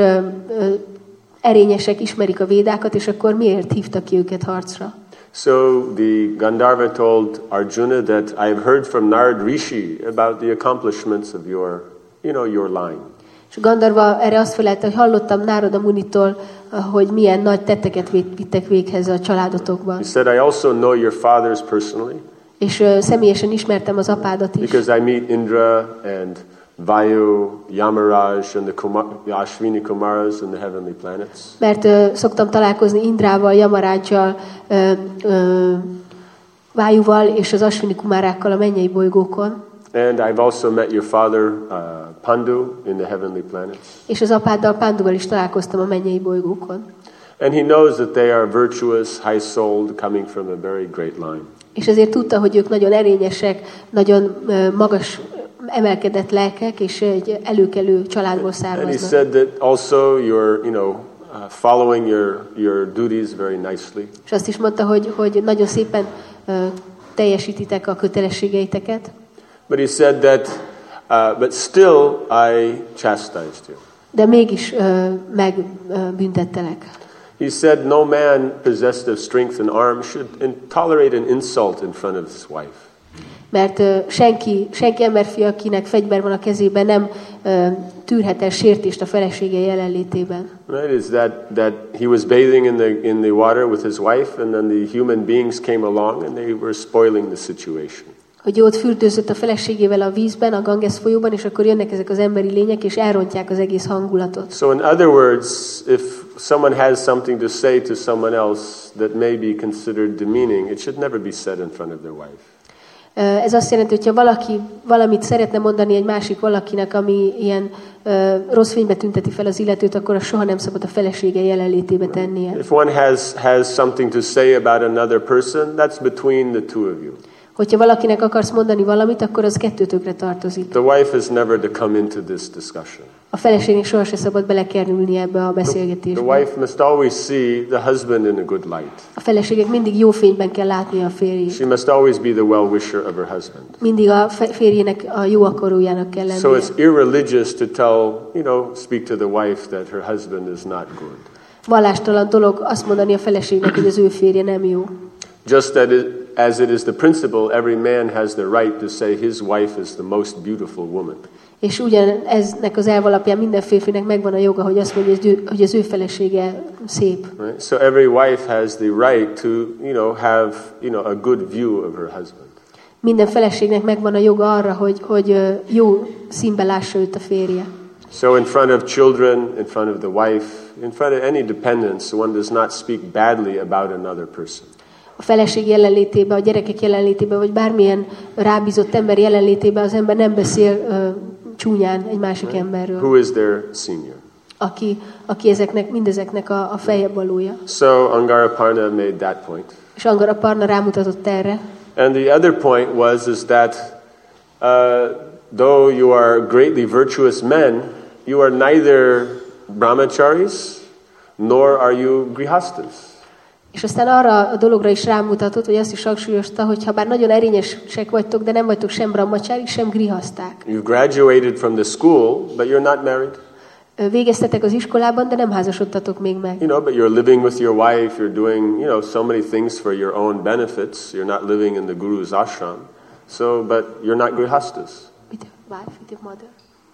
erényesek, ismerik a védákat, és akkor miért hívtak ki őket harcra? So the Gandharva told Arjuna that I've heard from Narad Rishi about the accomplishments of your, you know, your line. És Gandharva erre azt felelte, hogy hallottam Nárada Munitól, hogy milyen nagy tetteket vittek véghez a családotokban. He said, I also know your fathers personally. És uh, személyesen ismertem az apádat is. Because I meet Indra and Vayu, Yamaraj and the Kumar, Ashwini Kumaras and the heavenly planets. Mert uh, szoktam találkozni Indrával, Yamarajjal, uh, uh, Vájuval és az Ashwini Kumárákkal a mennyei bolygókon. And I've also met your father, uh, Pandu, in the heavenly planets. És az apáddal, Panduval is találkoztam a mennyei bolygókon. And he knows that they are virtuous, high-souled, coming from a very great line. És ezért tudta, hogy ők nagyon erényesek, nagyon uh, magas emelkedett lelkek, és egy előkelő családból származnak. And he said that also you're, you know, uh, following your your duties very nicely. És azt is mondta, hogy hogy nagyon szépen uh, teljesítitek a kötelességeiteket. But he said that uh, but still I chastised you. De mégis uh, megbüntettelek. He said no man possessed of strength and arm should in, tolerate an insult in front of his wife. Mert uh, senki, senki emberfia, akinek fegyver van a kezében, nem uh, tűrhet el sértést a felesége jelenlétében. Right, is that that he was bathing in the in the water with his wife, and then the human beings came along and they were spoiling the situation. Hogy ott fürdőzött a feleségével a vízben, a Ganges folyóban, és akkor jönnek ezek az emberi lények, és elrontják az egész hangulatot. So in other words, if someone has something to say to someone else that may be considered demeaning, it should never be said in front of their wife. Ez azt jelenti, hogy ha valaki valamit szeretne mondani egy másik valakinek, ami ilyen uh, rossz fénybe tünteti fel az illetőt, akkor az soha nem szabad a felesége jelenlétébe tennie. If one has has something to say about another person, that's between the two of you. Hogyha valakinek akarsz mondani valamit, akkor az kettőtökre tartozik. The wife is never to come into this discussion. A feleségnek sohasem szabad belekerülni ebbe a beszélgetésbe. The wife must always see the husband in a good light. A feleségek mindig jó fényben kell látni a férjét. She must always be the well-wisher of her husband. Mindig a férjének a jó akarójának kell lennie. So it's irreligious to tell, you know, speak to the wife that her husband is not good. Vallástalan dolog azt mondani a feleségnek, hogy az ő férje nem jó. Just that it, as it is the principle, every man has the right to say his wife is the most beautiful woman. És ugyan eznek az elv alapján minden férfinek megvan a joga, hogy azt mondja, hogy az ő felesége szép. Right? So every wife has the right to, you know, have, you know, a good view of her husband. Minden feleségnek megvan a joga arra, hogy hogy jó színbe lássa őt a férje. So in front of children, in front of the wife, in front of any dependents, one does not speak badly about another person. A feleség jelenlétében, a gyerekek jelenlétében, vagy bármilyen rábízott ember jelenlétében az ember nem beszél uh, csúnyán egy másik right. emberről. Who is their senior? Aki, aki ezeknek, mindezeknek a, a fejebalója. So Angaraparna made that point. És Angaraparna rámutatott erre. And the other point was is that uh, though you are greatly virtuous men, you are neither brahmacharis nor are you grihastas. És aztán arra a dologra is rámutatott, hogy azt is hangsúlyozta, hogy ha bár nagyon erényesek vagytok, de nem vagytok sem brahmacsárik, sem grihaszták. You've graduated from the school, but you're not married. Végeztetek az iskolában, de nem házasodtatok még meg. You know, but you're living with your wife, you're doing, you know, so many things for your own benefits. You're not living in the guru's ashram. So, but you're not grihastas. With your wife, with your mother.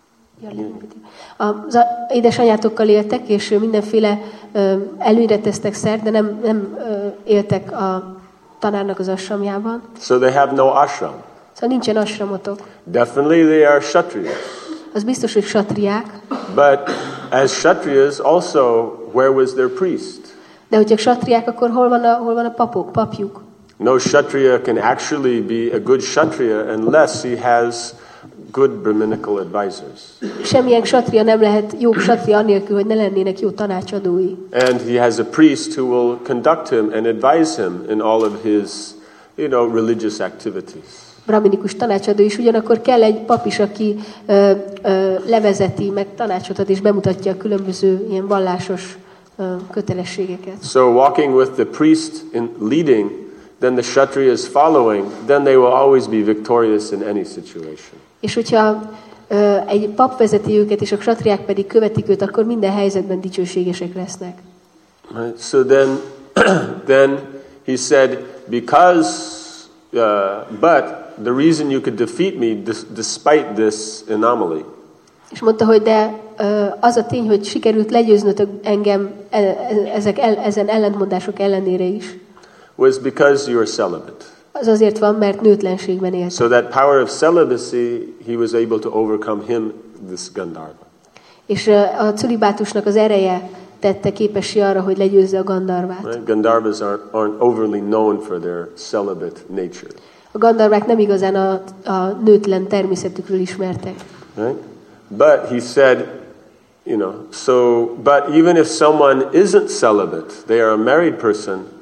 Az édesanyátokkal éltek, és mindenféle uh, előnyre tesztek szert, de nem, nem uh, éltek a tanárnak az ashramjában. So they have no ashram. Szóval nincsen ashramotok. Definitely they are kshatriyas. Az biztos, hogy kshatriyák. But as kshatriyas also, where was their priest? De hogyha kshatriyák, akkor hol van a, hol van a papok, papjuk? No kshatriya can actually be a good kshatriya unless he has good brahminical advisors. Semmilyen kshatriya nem lehet jó kshatriya anélkül, hogy ne lennének jó tanácsadói. And he has a priest who will conduct him and advise him in all of his, you know, religious activities. Brahminikus tanácsadó is, ugyanakkor kell egy pap is, aki ö, ö, levezeti, meg tanácsot ad, és bemutatja a különböző ilyen vallásos ö, kötelességeket. So walking with the priest in leading, then the kshatriyas following, then they will always be victorious in any situation. És hogyha ö, egy pap vezeti őket, és a kshatriyák pedig követik őt, akkor minden helyzetben dicsőségesek lesznek. Right? So then, then he said, because, uh, but the reason you could defeat me despite this anomaly. És mondta, hogy de ö, az a tény, hogy sikerült legyőznötök engem ezek el, ezen ellentmondások ellenére is. Was because you are celibate. Az azért van, mert nőtlenségben élt. So that power of celibacy, he was able to overcome him, this Gandharva. És a celibátusnak az ereje tette képessé arra, hogy legyőzze a Gandharvát. Right? Gandharvas aren't, aren't overly known for their celibate nature. A Gandharvák nem igazán a, a nőtlen természetükről ismertek. Right? But he said, you know, so, but even if someone isn't celibate, they are a married person,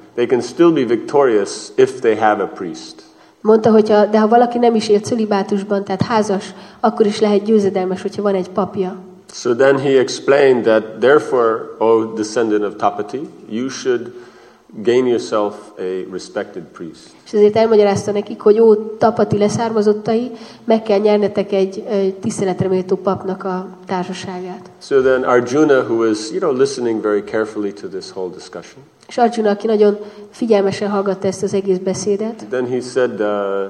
they can still be victorious if they have a priest. Mondta, hogyha, de ha valaki nem is él cölibátusban, tehát házas, akkor is lehet győzedelmes, hogyha van egy papja. So then he explained that, therefore, O descendant of Tapati, you should gain yourself a respected priest. És ezért elmagyarázta nekik, hogy ó, Tapati leszármazottai, meg kell nyernetek egy, egy tiszteletre méltó papnak a társaságát. So then Arjuna, who was, you know, listening very carefully to this whole discussion, és Arjuna, aki nagyon figyelmesen hallgatta ezt az egész beszédet, then he said, uh,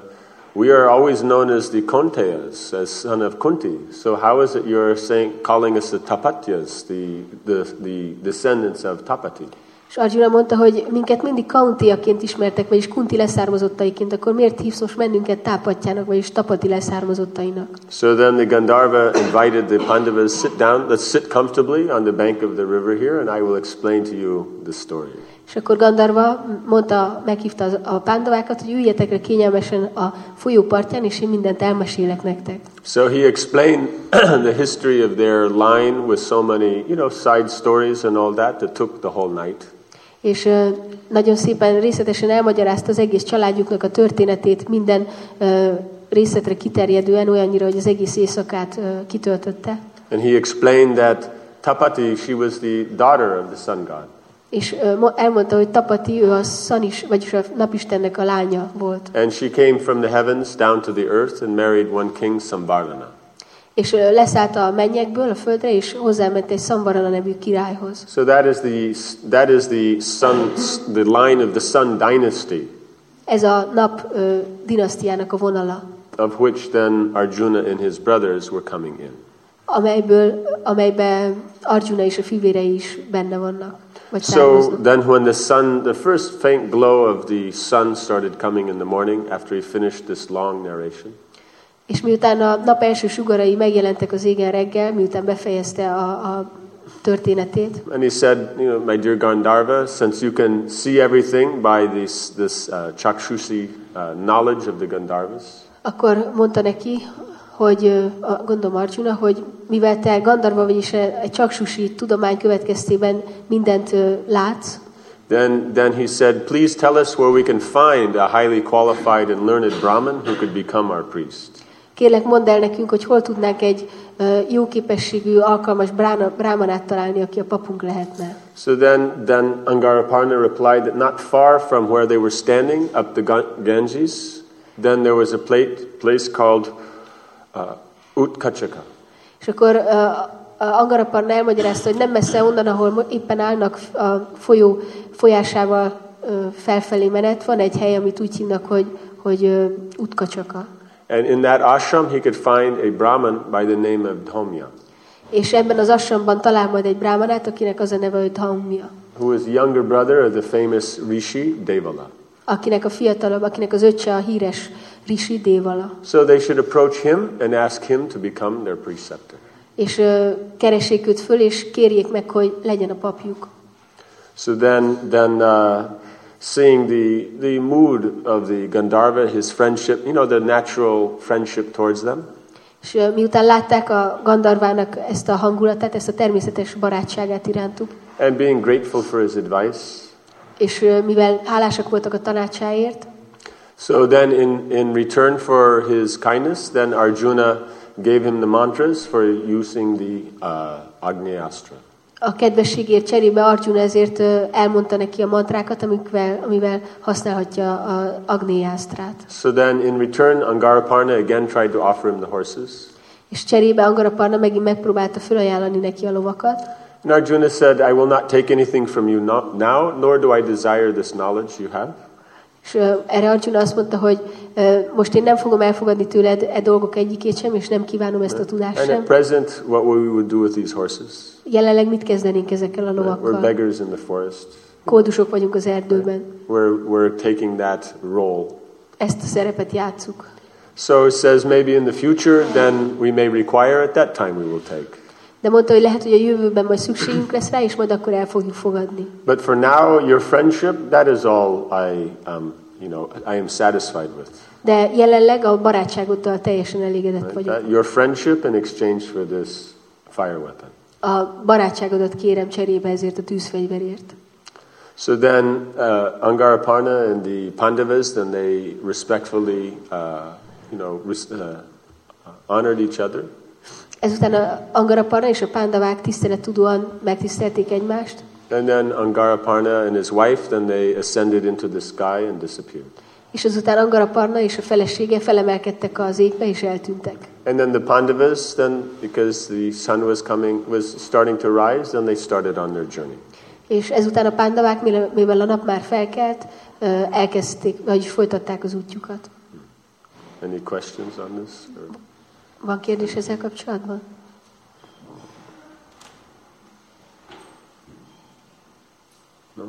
we are always known as the Konteyas, as son of Kunti. So how is it you're saying, calling us the Tapatyas, the, the, the descendants of Tapati? És Arjuna mondta, hogy minket mindig Kauntiaként ismertek, vagyis Kunti leszármazottaiként, akkor miért hívsz most bennünket Tápatjának, vagyis Tapati leszármazottainak? So then the Gandharva invited the Pandavas, sit down, let's sit comfortably on the bank of the river here, and I will explain to you the story. És akkor Gandharva mondta, meghívta a pándavákat, hogy üljetek le kényelmesen a folyó partján, és én mindent elmesélek nektek. So he explained the history of their line with so many, you know, side stories and all that that took the whole night. És uh, nagyon szépen részletesen elmagyarázta az egész családjuknak a történetét, minden uh, részletre kiterjedően, olyannyira, hogy az egész éjszakát uh, kitöltötte. And he explained that Tapati, she was the daughter of the sun god. És uh, elmondta, hogy Tapati, ő a sun is, vagyis a napistennek a lánya volt. And she came from the heavens down to the earth and married one king, Sambarlana. És uh, leszállt a mennyekből a földre, és hozzáment egy Sambarlana nevű királyhoz. So that is the that is the sun, the line of the Sun dynasty. Ez a nap uh, dinasztiának a vonala. Of which then Arjuna and his brothers were coming in. Amelyből, amelyben Arjuna és a fivérei is benne vannak. So then when the sun, the first faint glow of the sun started coming in the morning after he finished this long narration. És miután a nap első sugarai megjelentek az égen reggel, miután befejezte a, a történetét. And he said, you know, my dear Gandharva, since you can see everything by this this uh, chakshusi uh, knowledge of the Gandharvas. Akkor mondta neki, hogy gondolom Arjuna, hogy mivel te Gandharva vagy is egy chakshusi tudomány következtében mindent látsz, then then he said, please tell us where we can find a highly qualified and learned Brahmin who could become our priest. Kérlek, mondd el nekünk, hogy hol tudnánk egy uh, jó képességű, alkalmas brahmanát találni, aki a papunk lehetne. So then, then Angaraparna replied that not far from where they were standing, up the Ganges, then there was a plate, place called uh, Utkachaka. És akkor uh, Angaraparna elmagyarázta, hogy nem messze onnan, ahol éppen állnak a folyó folyásával uh, felfelé menet, van egy hely, amit úgy hívnak, hogy, hogy uh, Utkachaka. And in that ashram he could find a Brahman by the name of Dhaumya. És ebben az ashramban talál majd egy brahmanát, akinek az a neve, hogy Dhaumya. Who is the younger brother of the famous Rishi Devala. Akinek a fiatalabb, akinek az öccse a híres Rishi Devala. So they should approach him and ask him to become their preceptor. És uh, keressék őt föl, és kérjék meg, hogy legyen a papjuk. So then, then uh, seeing the the mood of the Gandharva, his friendship, you know, the natural friendship towards them. És uh, miután látták a Gandharvának ezt a hangulatát, ezt a természetes barátságát irántuk. And being grateful for his advice. És uh, mivel hálásak voltak a tanácsáért. So then in, in return for his kindness, then Arjuna gave him the mantras for using the uh, Agnyastra. A kedvességért cserébe Arjuna ezért uh, elmondta neki a mantrákat, amivel, amivel használhatja az Agnyásztrát. So then in return, Angaraparna again tried to offer him the horses. És cserébe Angaraparna megint megpróbálta felajánlani neki a lovakat. And Arjuna said, I will not take anything from you now, nor do I desire this knowledge you have. És uh, erre Arjuna azt mondta, hogy uh, most én nem fogom elfogadni tőled e dolgok egyikét sem, és nem kívánom ezt a tudást sem. And at present, what we would do with these horses? Jelenleg mit kezdenénk ezekkel a lovakkal? We're beggars in the forest. Kódusok vagyunk az erdőben. We're, we're taking that role. Ezt a szerepet játsszuk. So it says maybe in the future, then we may require, at that time we will take. De mondta, hogy lehet, hogy a jövőben majd szükségünk lesz rá, és majd akkor el fogjuk fogadni. But for now, your friendship, that is all I, um, you know, I am satisfied with. De jelenleg a barátságoddal teljesen elégedett vagyok. Right? Your friendship in exchange for this fire weapon. A barátságodat kérem cserébe ezért a tűzfegyverért. So then uh, Angaraparna and the Pandavas, then they respectfully, uh, you know, res- uh, honored each other. Ezután a Angaraparna és a Pándavák tisztelettudóan megtisztelték egymást. And then Angaraparna and his wife, then they ascended into the sky and disappeared. És azután Angaraparna és a felesége felemelkedtek az égbe és eltűntek. And then the Pandavas, then because the sun was coming, was starting to rise, then they started on their journey. És ezután a Pándavák, mivel a nap már felkelt, elkezdték, vagy folytatták az útjukat. Any questions on this? Or? Van kérdés ezzel kapcsolatban? No?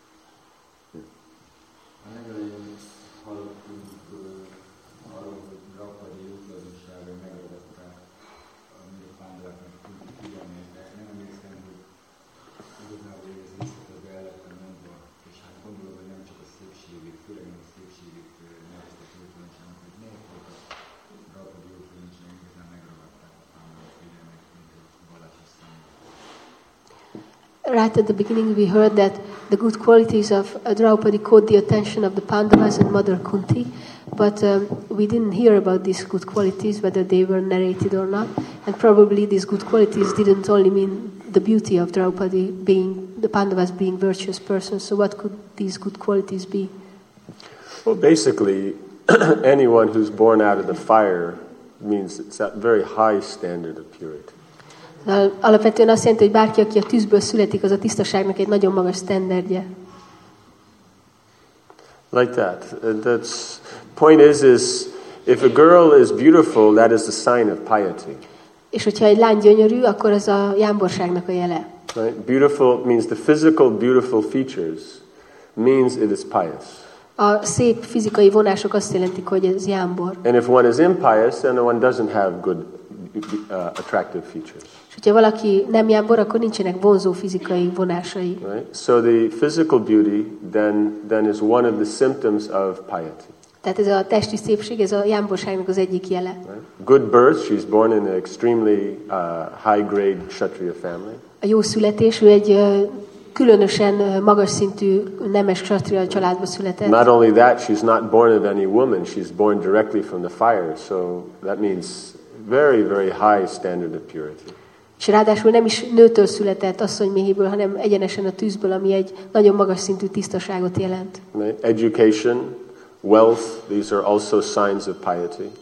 Right at the beginning we heard that the good qualities of Draupadi caught the attention of the Pandavas and Mother Kunti, but um, we didn't hear about these good qualities, whether they were narrated or not, and probably these good qualities didn't only mean the beauty of Draupadi being, the Pandavas being virtuous persons, so what could these good qualities be? Well, basically, anyone who's born out of the fire means it's that very high standard of purity. Alapvetően azt jelenti, hogy bárki, aki a tűzből születik, az a tisztaságnak egy nagyon magas sztenderdje. Like that. That's point is is if a girl is beautiful, that is the sign of piety. És hogyha egy lány gyönyörű, akkor az a jámborságnak a jele. Right? Beautiful means the physical beautiful features means it is pious. A szép fizikai vonások azt jelentik, hogy ez jámbor. And if one is impious, then one doesn't have good uh, attractive features. És hogyha valaki nem jámbor, akkor nincsenek vonzó fizikai vonásai. Right? So the physical beauty then then is one of the symptoms of piety. Tehát ez a testi szépség, ez a jámborságnak az egyik jele. Right? Good birth, she's born in an extremely uh, high-grade Kshatriya family. A jó születés, ő egy uh, különösen uh, magas szintű nemes Kshatriya családba született. Not only that, she's not born of any woman, she's born directly from the fire. So that means very, very high standard of purity. És ráadásul nem is nőtől született asszonyméhéből, hanem egyenesen a tűzből, ami egy nagyon magas szintű tisztaságot jelent. Right? Education, wealth, these are also signs of piety.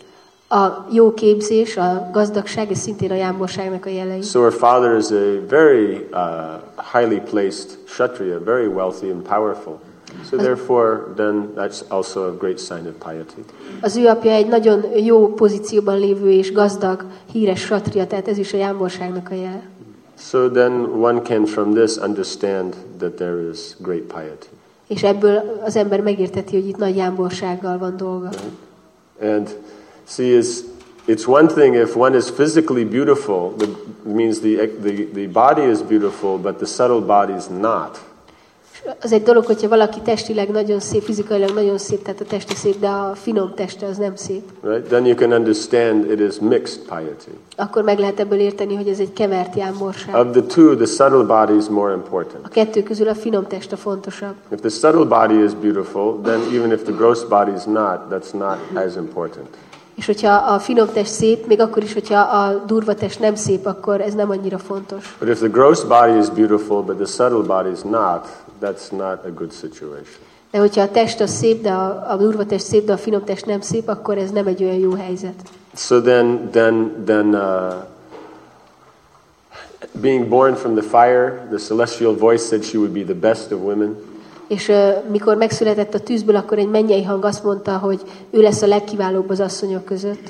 A jó képzés, a gazdagság, ez szintén a jámborságnak a jelei. So her father is a very uh, highly placed Kshatriya, very wealthy and powerful. So therefore, then that's also a great sign of piety. Az ő apja egy nagyon jó pozícióban lévő és gazdag, híres Kshatriya, tehát ez is a jámborságnak a jele. So then one can from this understand that there is great piety. És ebből az ember megérteti, hogy itt nagy jámborsággal van dolga. Right? And see, is it's one thing if one is physically beautiful, it means the, the the body is beautiful, but the subtle body is not. Az egy dolog, hogyha valaki testileg nagyon szép, fizikailag nagyon szép, tehát a teste szép, de a finom teste az nem szép. Right? Then you can understand it is mixed piety. Akkor meg lehet ebből érteni, hogy ez egy kevert jámborság. Of the two, the subtle body is more important. A kettő közül a finom test a fontosabb. If the subtle body is beautiful, then even if the gross body is not, that's not as important. És hogyha a finom test szép, még akkor is, hogyha a durva test nem szép, akkor ez nem annyira fontos. But if the gross body is beautiful, but the subtle body is not, that's not a good situation. De hogyha a test az szép, de a, a durva test szép, de a finom test nem szép, akkor ez nem egy olyan jó helyzet. So then, then, then, uh, being born from the fire, the celestial voice said she would be the best of women. És uh, mikor megszületett a tűzből, akkor egy mennyei hang azt mondta, hogy ő lesz a legkiválóbb az asszonyok között.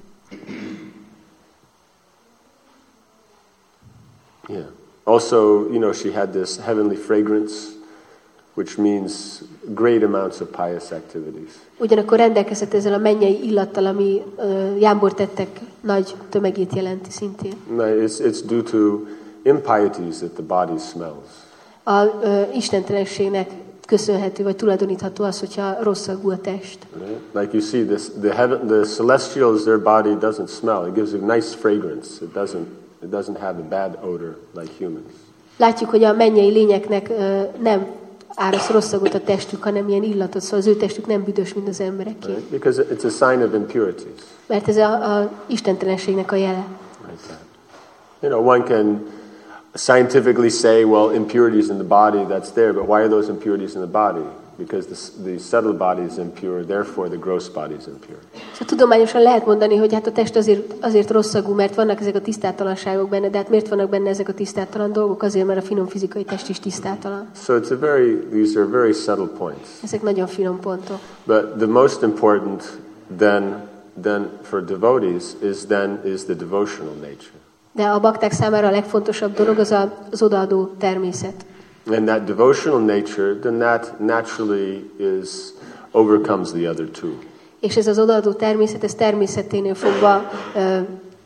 Yeah. Also, you know, she had this heavenly fragrance, which means great amounts of pious activities. Ugyanakkor rendelkezett ezzel a mennyei illattal, ami uh, jámbortettek nagy tömegét jelenti szintén. No, it's, it's due to impieties that the body smells. A uh, istentelenségnek köszönhető, vagy tulajdonítható az, hogyha rosszagú a test. Right? Like you see, this, the, heaven, the celestials, their body doesn't smell. It gives a nice fragrance. It doesn't, it doesn't have a bad odor like humans. Látjuk, hogy a mennyei lényeknek uh, nem árasz rosszagot a testük, hanem ilyen illatot, szóval az ő testük nem büdös, mint az embereké. Right? Because it's a sign of impurities. Mert ez a, a istentelenségnek a jele. Like that. You know, one can scientifically say, well, impurities in the body, that's there, but why are those impurities in the body? Because the, the subtle body is impure, therefore the gross body is impure. Szóval tudományosan lehet mondani, hogy hát a test azért, azért rosszagú, mert vannak ezek a tisztátalanságok benne, de hát miért vannak benne ezek a tisztátalan dolgok? Azért, mert a finom fizikai test is tisztátalan. So it's a very, these are very subtle points. Ezek nagyon finom pontok. But the most important then, then for devotees is then is the devotional nature. De a bakták számára a legfontosabb dolog az a, az odaadó természet. And that devotional nature, then that naturally is overcomes the other two. És ez az odaadó természet, ez természeténél fogva ö,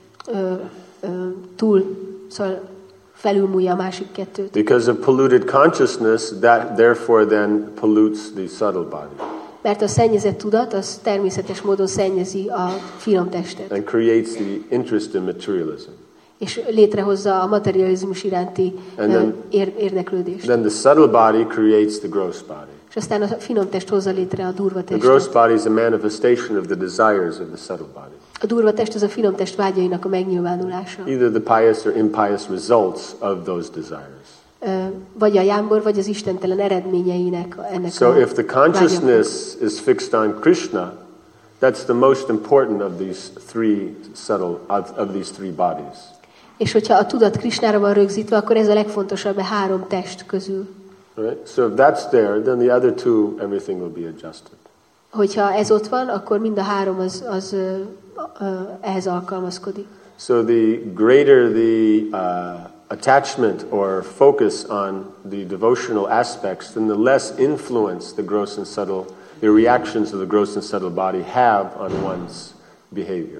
ö, ö, túl, szóval felülmúlja a másik kettőt. Because of polluted consciousness, that therefore then pollutes the subtle body. Mert a szennyezett tudat, az természetes módon szennyezi a finom testet. And creates the interest in materialism. És létrehozza a materializmus iránti then, ér- érdeklődést. Then the subtle body creates the gross body. És aztán a finom test hozza létre a durva testet. The gross body is a manifestation of the desires of the subtle body. A durva test az a finom test vágyainak a megnyilvánulása. Either the pious or impious results of those desires. Vagy a jámbor, vagy az istentelen eredményeinek ennek so a if the consciousness is fixed on Krishna, that's the most important of these three subtle of, of these three bodies. És hogyha a tudat Krisnára van rögzítve, akkor ez a legfontosabb a három test közül. Right? So if that's there, then the other two, everything will be adjusted. Hogyha ez ott van, akkor mind a három az, az uh, uh, ehhez alkalmazkodik. So the greater the uh, attachment or focus on the devotional aspects, then the less influence the gross and subtle, the reactions of the gross and subtle body have on one's behavior.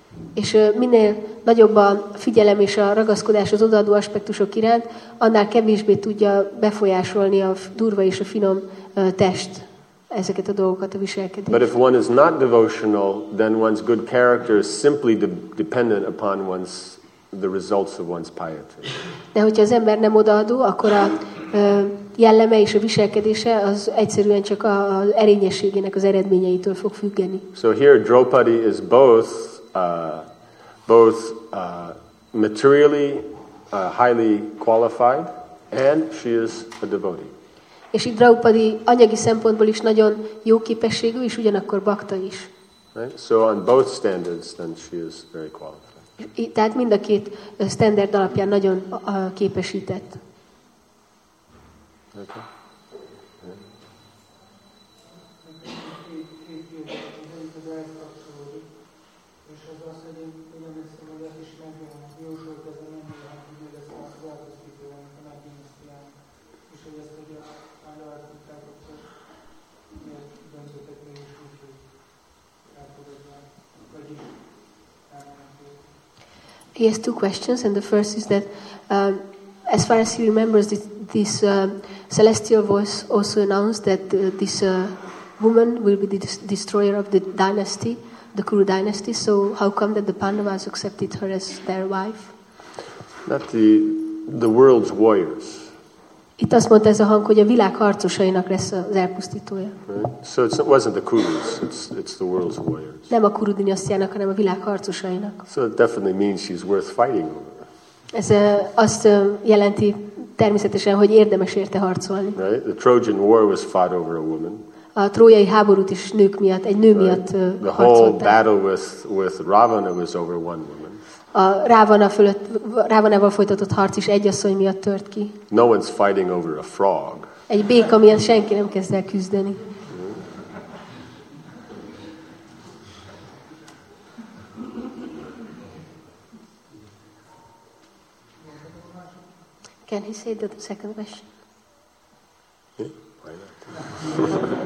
És minél nagyobb a figyelem és a ragaszkodás az odaadó aspektusok iránt, annál kevésbé tudja befolyásolni a durva és a finom test ezeket a dolgokat, a viselkedést. But if one is not devotional, then one's good character is simply de- dependent upon one's the results of one's piety. De hogyha az ember nem odaadó, akkor a jelleme és a viselkedése az egyszerűen csak az erényességének az eredményeitől fog függeni. So here Draupadi is both Uh, both uh, materially uh, highly qualified, and she is a devotee. És itt Draupadi anyagi szempontból is nagyon jó képességű, és ugyanakkor bakta is. Right? So on both standards, then she is very qualified. Tehát mind a két standard alapján nagyon uh, képesített. Okay. He has two questions, and the first is that, um, as far as he remembers, this, this uh, celestial voice also announced that uh, this uh, woman will be the dis- destroyer of the dynasty, the Kuru dynasty. So, how come that the Pandavas accepted her as their wife? Not the the world's warriors. Itt azt mondta ez a hang, hogy a világ harcosainak lesz az elpusztítója. Right? So it's, it wasn't the Kurus; it's it's the world's warriors. Nem a Kuru dinasztiának, hanem a világ harcosainak. So it definitely means she's worth fighting over. Ez uh, azt uh, jelenti természetesen, hogy érdemes érte harcolni. Right? The Trojan War was fought over a woman. A trójai háborút is nők miatt, egy nő Right? miatt uh, The whole harcolták. battle with with Ravana was over one woman. A Rávana fölött, Rávanával folytatott harc is egy asszony miatt tört ki. No one's fighting over a frog. Egy béka miatt senki nem kezd el küzdeni. Can he say the second question? Yeah, why not?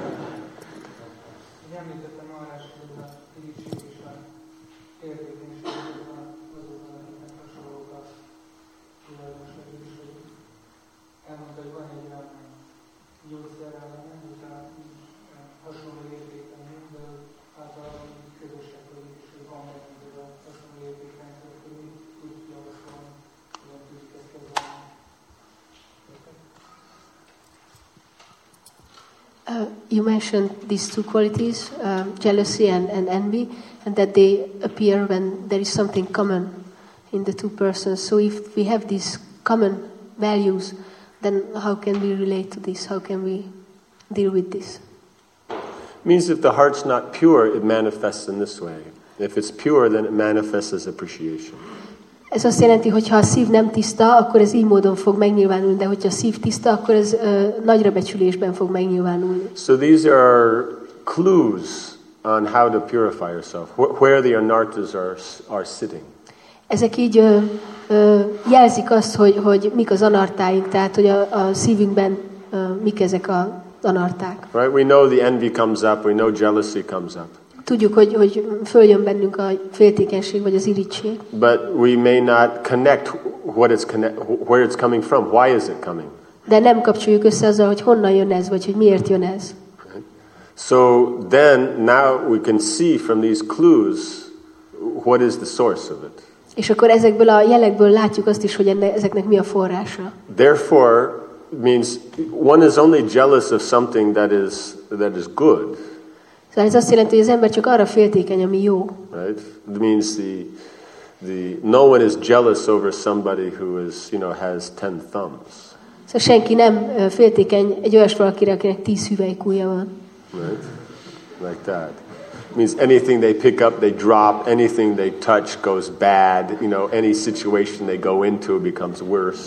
Uh, you mentioned these two qualities, uh, jealousy and, and envy, and that they appear when there is something common in the two persons. So if we have these common values, then how can we relate to this? How can we deal with this? It means if the heart's not pure, it manifests in this way. If it's pure, then it manifests as appreciation. Ez azt jelenti, hogy ha a szív nem tiszta, akkor ez így módon fog megnyilvánulni, de hogyha a szív tiszta, akkor ez uh, nagyra becsülésben fog megnyilvánulni. So these are clues on how to purify yourself, where the anartas are, are sitting. Ezek így uh, uh, jelzik azt, hogy, hogy mik az anartáink, tehát hogy a, a szívünkben uh, mik ezek az anarták. Right? We know the envy comes up, we know jealousy comes up. Tudjuk, hogy, hogy följön bennünk a féltékenység vagy az irigység. But we may not connect what it's connect, where it's coming from. Why is it coming? De nem kapcsoljuk össze azzal, hogy honnan jön ez, vagy hogy miért jön ez. Right? So then now we can see from these clues what is the source of it. És akkor ezekből a jelekből látjuk azt is, hogy enne, ezeknek mi a forrása. Therefore means one is only jealous of something that is that is good. Szóval ez azt jelenti, hogy az ember csak arra féltékeny, ami jó. Right? It means the the no one is jealous over somebody who is, you know, has ten thumbs. Szóval senki nem féltékeny egy olyas valakire, akinek tíz hüvelykújja van. Right? Like that. It means anything they pick up, they drop. Anything they touch goes bad. You know, any situation they go into becomes worse.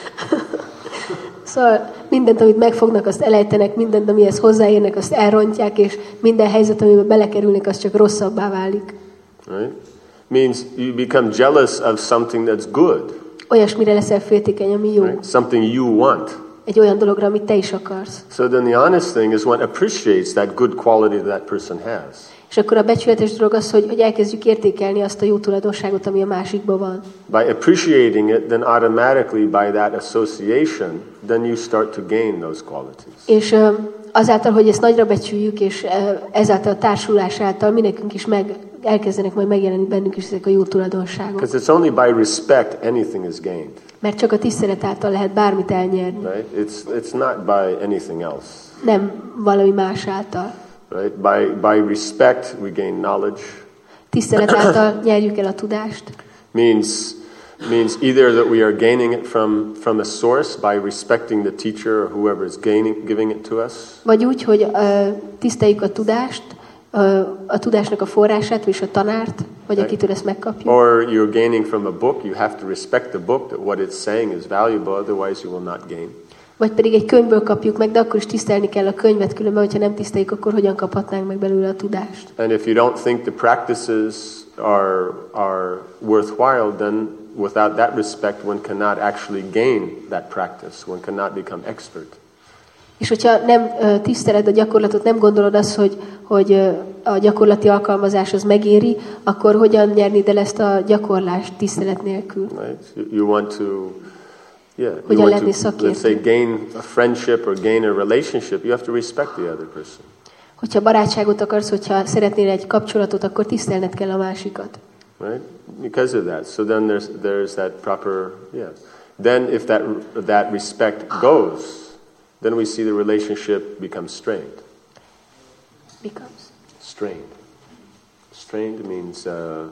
Szóval mindent, amit megfognak, azt elejtenek, mindent, amihez hozzáérnek, azt elrontják, és minden helyzet, amiben belekerülnek, az csak rosszabbá válik. Right? Means you become jealous of something that's good. Olyasmire leszel féltékeny, ami jó. Right? Something you want. Egy olyan dologra, amit te is akarsz. So then the honest thing is one appreciates that good quality that that person has. És akkor a becsületes dolog az, hogy, hogy elkezdjük értékelni azt a jó tulajdonságot, ami a másikban van. By appreciating it, then automatically by that association, then you start to gain those qualities. És uh, azáltal, hogy ezt nagyra becsüljük, és uh, ezáltal a társulás által mi nekünk is meg, elkezdenek majd megjelenni bennünk is ezek a jó tulajdonságok. Because it's only by respect anything is gained. Mert csak a tisztelet által lehet bármit elnyerni. Right? It's it's not by anything else. Nem valami más által. Right? By by respect we gain knowledge. Tisztelet által nyerjük el a tudást. Means means either that we are gaining it from from a source by respecting the teacher or whoever is gaining giving it to us. Vagy úgy, hogy uh, tiszteljük a tudást, uh, a tudásnak a forrását, és a tanárt, vagy Right. akitől ezt megkapjuk. Or you're gaining from a book, you have to respect the book, that what it's saying is valuable, otherwise you will not gain. Vagy pedig egy könyvből kapjuk meg, de akkor is tisztelni kell a könyvet, különben, hogyha nem tiszteljük, akkor hogyan kaphatnánk meg belőle a tudást. And if you don't think the practices are are worthwhile, then without that respect one cannot actually gain that practice. One cannot become expert. És hogyha nem uh, tiszteled a gyakorlatot, nem gondolod azt, hogy, hogy uh, a gyakorlati alkalmazás az megéri, akkor hogyan nyerni el ezt a gyakorlást tisztelet nélkül? Right? You, you want to Yeah, you Hogyan want lenni to, szakértő? let's say, gain a friendship or gain a relationship, you have to respect the other person. Hogyha barátságot akarsz, hogyha szeretnél egy kapcsolatot, akkor tisztelned kell a másikat. Right? Because of that. So then there's there's that proper, yeah. Then if that that respect goes, then we see the relationship becomes strained. Becomes. Strained. Strained means uh,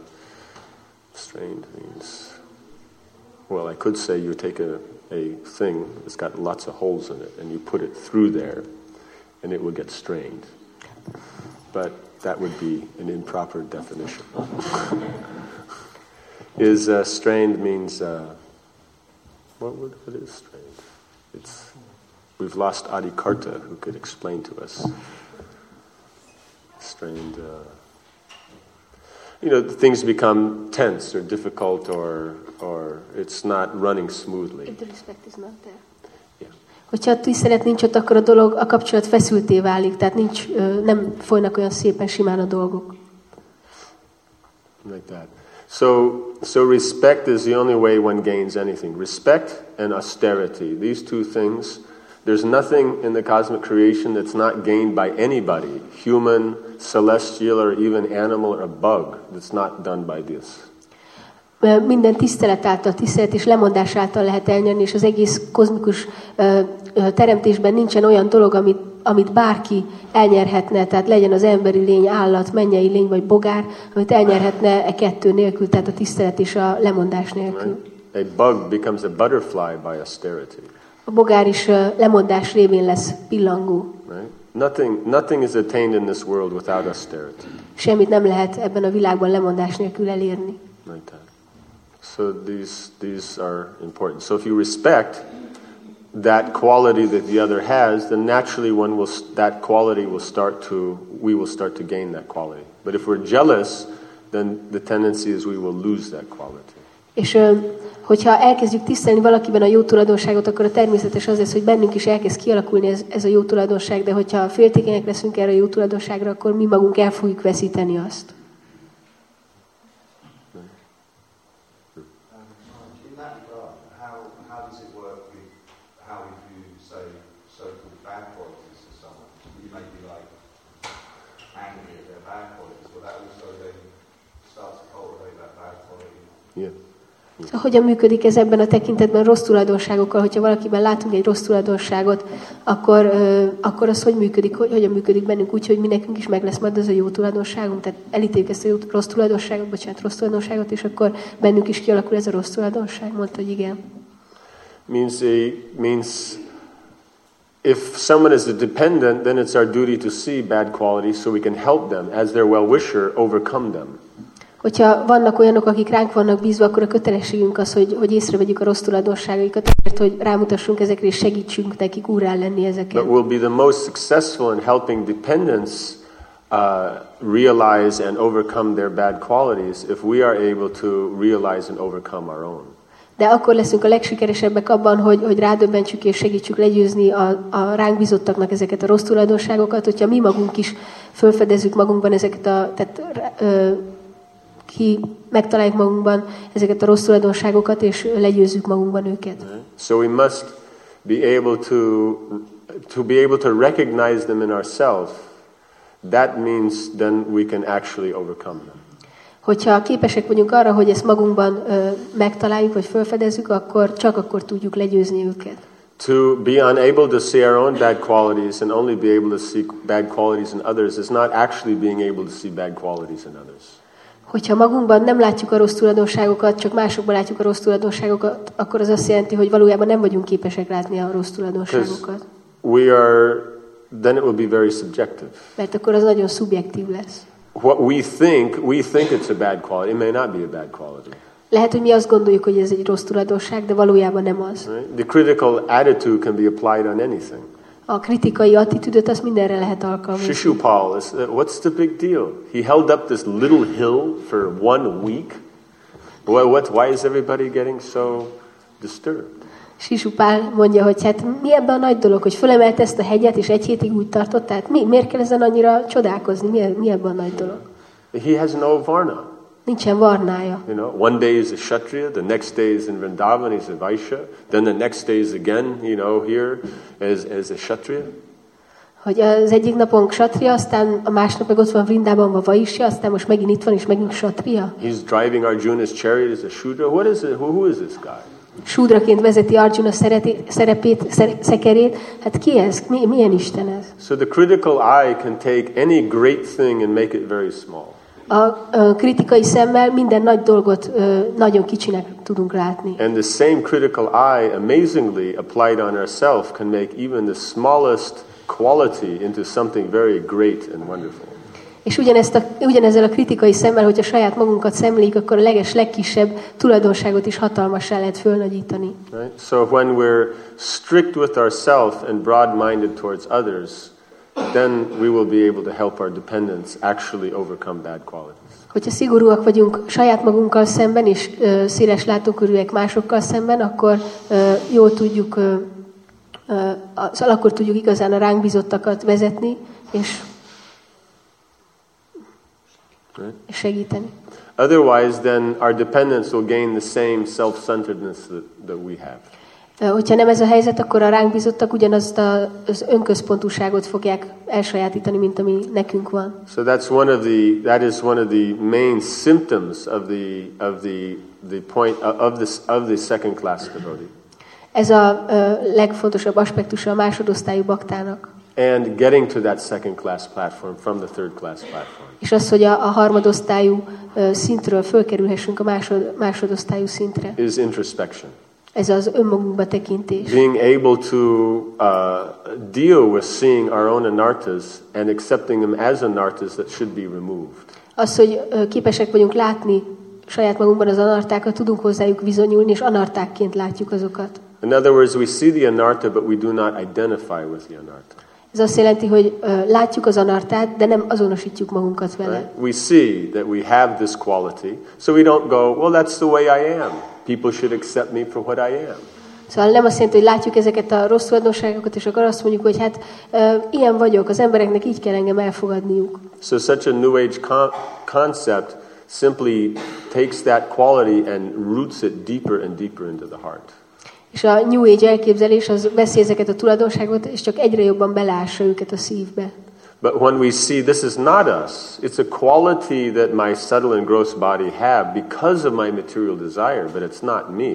strained means well, I could say you take a, a thing that's got lots of holes in it and you put it through there and it will get strained. But that would be an improper definition. Is uh, strained means uh, what, what, what is strained? It's we've lost Adikarta who could explain to us. Strained. Uh, you know, things become tense or difficult or or it's not running smoothly. If the respect is not there. Yeah. Hogyha a tisztelet nincs ott, akkor a dolog, a kapcsolat feszülté válik, tehát nincs, nem folynak olyan szépen simán a dolgok. Like that. So, so respect is the only way one gains anything. Respect and austerity. These two things, there's nothing in the cosmic creation that's not gained by anybody, human, celestial, or even animal or a bug, that's not done by this. Minden tisztelet által, tisztelet és lemondás által lehet elnyerni, és az egész kozmikus uh, teremtésben nincsen olyan dolog, amit amit bárki elnyerhetne, tehát legyen az emberi lény, állat, mennyei lény vagy bogár, amit elnyerhetne e kettő nélkül, tehát a tisztelet és a lemondás nélkül. Right? A bug becomes a butterfly by austerity. A bogár is uh, lemondás révén lesz pillangó. Right? Nothing, nothing is attained in this world without austerity. Semmit nem lehet ebben a világban lemondás nélkül elérni. Like that. So these these are important. So if you respect that quality that the other has, then naturally one will that quality will start to we will start to gain that quality. But if we're jealous, then the tendency is we will lose that quality. És hogyha elkezdjük tisztelni valakiben a jó tulajdonságot, akkor a természetes az lesz, hogy bennünk is elkezd kialakulni ez, ez a jó tulajdonság, de hogyha féltékenyek leszünk erre a jó tulajdonságra, akkor mi magunk el fogjuk veszíteni azt. Yeah. Szóval hogyan működik ez ebben a tekintetben rossz tulajdonságokkal? Hogyha valakiben látunk egy rossz tulajdonságot, akkor, uh, akkor az hogy működik? Hogy, hogyan működik bennünk úgy, hogy mi nekünk is meg lesz majd az a jó tulajdonságunk? Tehát elítéljük ezt a jó, rossz tulajdonságot, bocsánat, rossz tulajdonságot, és akkor bennünk is kialakul ez a rossz tulajdonság? Mondta, hogy igen. Means, a, means if someone is a dependent, then it's our duty to see bad qualities so we can help them, as their well-wisher, overcome them. Hogyha vannak olyanok, akik ránk vannak bízva, akkor a kötelességünk az, hogy, hogy észrevegyük a rossz tulajdonságaikat, azért, hogy rámutassunk ezekre, és segítsünk nekik úrrá lenni ezeken. But we'll be the most successful in helping dependents uh, realize and overcome their bad qualities if we are able to realize and overcome our own. De akkor leszünk a legsikeresebbek abban, hogy, hogy rádöbbentsük és segítsük legyőzni a, a ránk bízottaknak ezeket a rossz tulajdonságokat, hogyha mi magunk is felfedezzük magunkban ezeket a... Tehát, ö, ki megtaláljuk magunkban ezeket a rossz tulajdonságokat, és legyőzzük magunkban őket. So we must be able to to be able to recognize them in ourselves. That means then we can actually overcome them. Hogyha képesek vagyunk arra, hogy ezt magunkban ö, megtaláljuk, vagy felfedezzük, akkor csak akkor tudjuk legyőzni őket. To be unable to see our own bad qualities and only be able to see bad qualities in others is not actually being able to see bad qualities in others. Hogyha magunkban nem látjuk a rossz tulajdonságokat, csak másokban látjuk a rossz tulajdonságokat, akkor az azt jelenti, hogy valójában nem vagyunk képesek látni a rossz tulajdonságokat. We are, then it will be very subjective. Mert akkor az nagyon szubjektív lesz. What we think, we think it's a bad quality. It may not be a bad quality. Lehet, hogy mi azt gondoljuk, hogy ez egy rossz tulajdonság, de valójában nem az. Right? The critical attitude can be applied on anything. A kritikai attitűdöt azt mindenre lehet alkalmazni. Shishupal, what's the big deal? He held up this little hill for one week. Well, what? Why is everybody getting so disturbed? Shishupal mondja, hogy hát mi ebben a nagy dolog, hogy fölemelt ezt a hegyet, és egy hétig úgy tartott, tehát mi, miért kell ezen annyira csodálkozni? Mi, mi ebben a nagy dolog? He has no varna. Nincsen varnája. You know, one day is a Kshatriya, the next day is in Vrindavan, he's a Vaishya, then the next day is again, you know, here as, as a Kshatriya. Hogy az egyik napon Kshatriya, aztán a másnap meg ott van Vrindában a Vaishya, aztán most megint itt van, és megint Kshatriya. He's driving Arjuna's chariot as a Shudra. What is it? Who, who is this guy? Shúdraként vezeti Arjuna szereti, szerepét, szekerét. Hát ki ez? Mi, milyen Isten ez? So the critical eye can take any great thing and make it very small. A, a kritikai szemmel minden nagy dolgot ö, nagyon kicsinek tudunk látni. And the same critical eye, amazingly applied on ourselves, can make even the smallest quality into something very great and wonderful. És ugyanezt a, ugyanezzel a kritikai szemmel, hogyha saját magunkat szemléljük, akkor a leges, legkisebb tulajdonságot is hatalmassá lehet fölnagyítani. Right? So when we're strict with ourselves and broad-minded towards others, then we will be able to help our dependents actually overcome bad qualities. Hogyha szigorúak vagyunk saját magunkkal szemben, és uh, széles látókörűek másokkal szemben, akkor uh, jól tudjuk, uh, uh, az, akkor tudjuk igazán a ránk bízottakat vezetni, és, right. és segíteni. Otherwise, then our dependents will gain the same self-centeredness that, that we have. Hogyha nem ez a helyzet, akkor a ránk bízottak ugyanazt az önközpontúságot fogják elsajátítani, mint ami nekünk van. So that's one of the that is one of the main symptoms of the of the the point of this of the second class devotee. Ez a uh, legfontosabb aspektusa a másodosztályú baktának. and getting to that second class platform from the third class platform. És az, hogy a, a harmadosztályú uh, szintről fölkerülhessünk a másod, másodosztályú szintre. Is introspection. Ez az önmagunkba tekintés. Being able to uh, deal with seeing our own anarthas and accepting them as anarthas that should be removed. Az, hogy uh, képesek vagyunk látni saját magunkban az anartákat, tudunk hozzájuk bizonyulni, és anartákként látjuk azokat. In other words, we see the anartha, but we do not identify with the anartha. Ez azt jelenti, hogy uh, látjuk az anartát, de nem azonosítjuk magunkat vele. Right? We see that we have this quality, so we don't go, well, that's the way I am. People should accept me for what I am. Szóval nem azt jelenti, hogy látjuk ezeket a rossz tulajdonságokat, és akkor azt mondjuk, hogy hát uh, ilyen vagyok, az embereknek így kell engem elfogadniuk. So such a New Age con- concept simply takes that quality and roots it deeper and deeper into the heart. És a New Age elképzelés az veszi ezeket a tulajdonságokat, és csak egyre jobban belássa őket a szívbe. But when we see this is not us, it's a quality that my subtle and gross body have because of my material desire, but it's not me.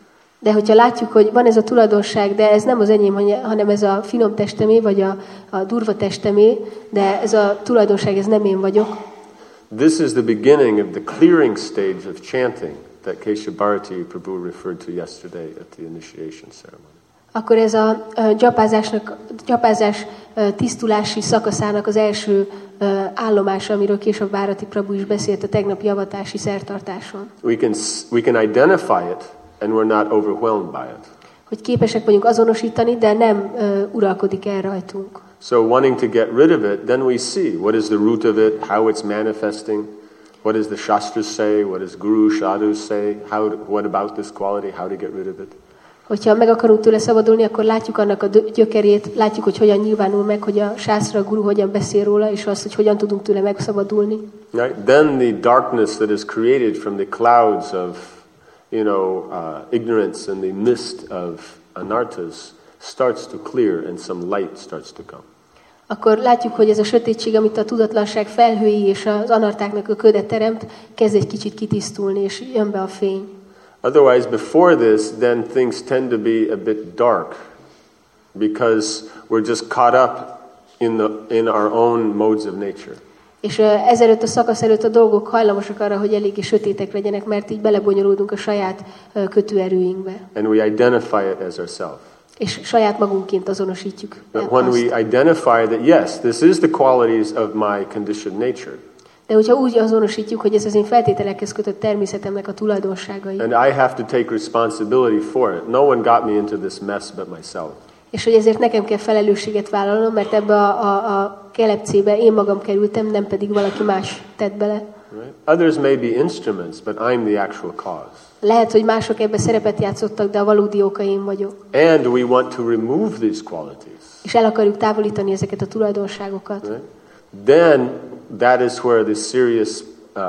De hogyha látjuk, hogy van ez a tulajdonság, de ez nem az enyém, hanem ez a finom testemé, vagy a, a durva testemé, de ez a tulajdonság, ez nem én vagyok. This is the beginning of the clearing stage of chanting that Kesha Bharati Prabhu referred to yesterday at the initiation ceremony. Akkor ez a uh, gyapázásnak, gyapázás uh, tisztulási szakaszának az első uh, állomása, amiről Kesha Bharati Prabhu is beszélt a tegnapi avatási szertartáson. We can we can identify it and we're not overwhelmed by it. Hogy képesek vagyunk azonosítani, de nem uh, uralkodik el rajtunk. So wanting to get rid of it, then we see what is the root of it, how it's manifesting, what does the Shastras say, what does Guru Sadhus say, how, what about this quality, how to get rid of it. Hogyha meg akarunk tőle szabadulni, akkor látjuk annak a gyökerét, látjuk, hogy hogyan nyilvánul meg, hogy a Shastra, a Guru hogyan beszél róla, és azt, hogy hogyan tudunk tőle megszabadulni. Right? Then the darkness that is created from the clouds of, you know, uh, ignorance and the mist of anarthas starts to clear and some light starts to come. Akkor látjuk, hogy ez a sötétség, amit a tudatlanság felhői és az anartáknak a köde teremt, kezd egy kicsit kitisztulni, és jön be a fény. Otherwise, before this, then things tend to be a bit dark because we're just caught up in the in our own modes of nature. És uh, ezelőtt a szakasz előtt a dolgok hajlamosak arra, hogy eléggé sötétek legyenek, mert így belebonyolódunk a saját uh, kötőerőinkbe. And we identify it as ourselves. És saját magunként azonosítjuk But when azt. we identify that, yes, this is the qualities of my conditioned nature. De hogyha úgy azonosítjuk, hogy ez az én feltételekhez kötött természetemnek a tulajdonságai, And I have to take responsibility for it. No one got me into this mess but myself. és hogy ezért nekem kell felelősséget vállalnom, mert ebbe a, a, a kelepcébe én magam kerültem, nem pedig valaki más tett bele. Right? Others may be instruments, but I'm the actual cause. Lehet, hogy mások ebbe szerepet játszottak, de a valódi oka én vagyok. And we want to remove these qualities. És el akarjuk távolítani ezeket a tulajdonságokat. Right? Then that is where the serious uh,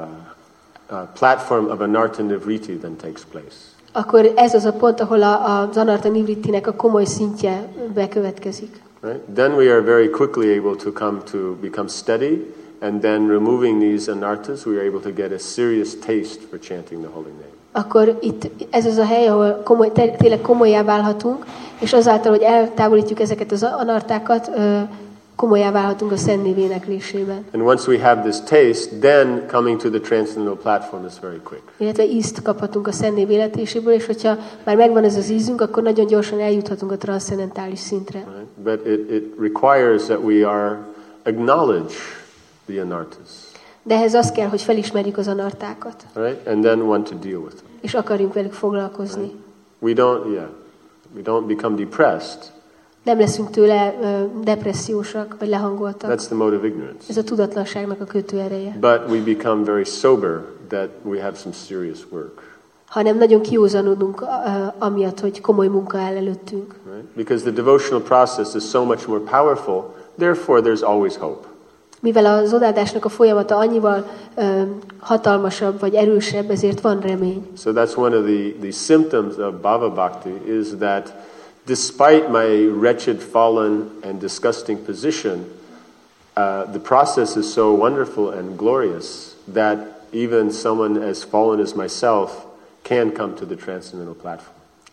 uh, platform of Anartha Nivriti then takes place. Akkor ez az a pont, ahol a, az Anartha Nivrittinek a komoly szintje bekövetkezik. Right? Then we are very quickly able to come to become steady, and then removing these anarthas, we are able to get a serious taste for chanting the holy name. Akkor itt ez az a hely, ahol komoly, tényleg komolyá válhatunk, és azáltal, hogy eltávolítjuk ezeket az anartákat, komolyá válhatunk a Szent Név éneklésében. And once we have this taste, then coming to the transcendental platform is very quick. Illetve ízt kaphatunk a Szent Név énekléséből, és hogyha már megvan ez az ízünk, akkor nagyon gyorsan eljuthatunk a transzcendentális szintre. Right? But it, it requires that we are acknowledge the anarthas. De ehhez az kell, hogy felismerjük az anartákat. Right? And then want to deal with them. És akarjunk velük foglalkozni. Right? We don't, yeah, we don't become depressed. Nem leszünk tőle uh, depressziósak, vagy lehangoltak. That's the mode of ignorance. Ez a tudatlanságnak a kötőereje. But we become very sober that we have some serious work. Hanem nagyon kiózanodunk uh, amiatt, hogy komoly munka áll előttünk. Right? Because the devotional process is so much more powerful, therefore there's always hope. Mivel az odaadásnak a folyamata annyival uh, hatalmasabb vagy erősebb, ezért van remény. So that's one of the, the symptoms of Bhava Bhakti is that despite my wretched, fallen, and disgusting position, uh, the process is so wonderful and glorious that even someone as fallen as myself can come to the transcendental platform.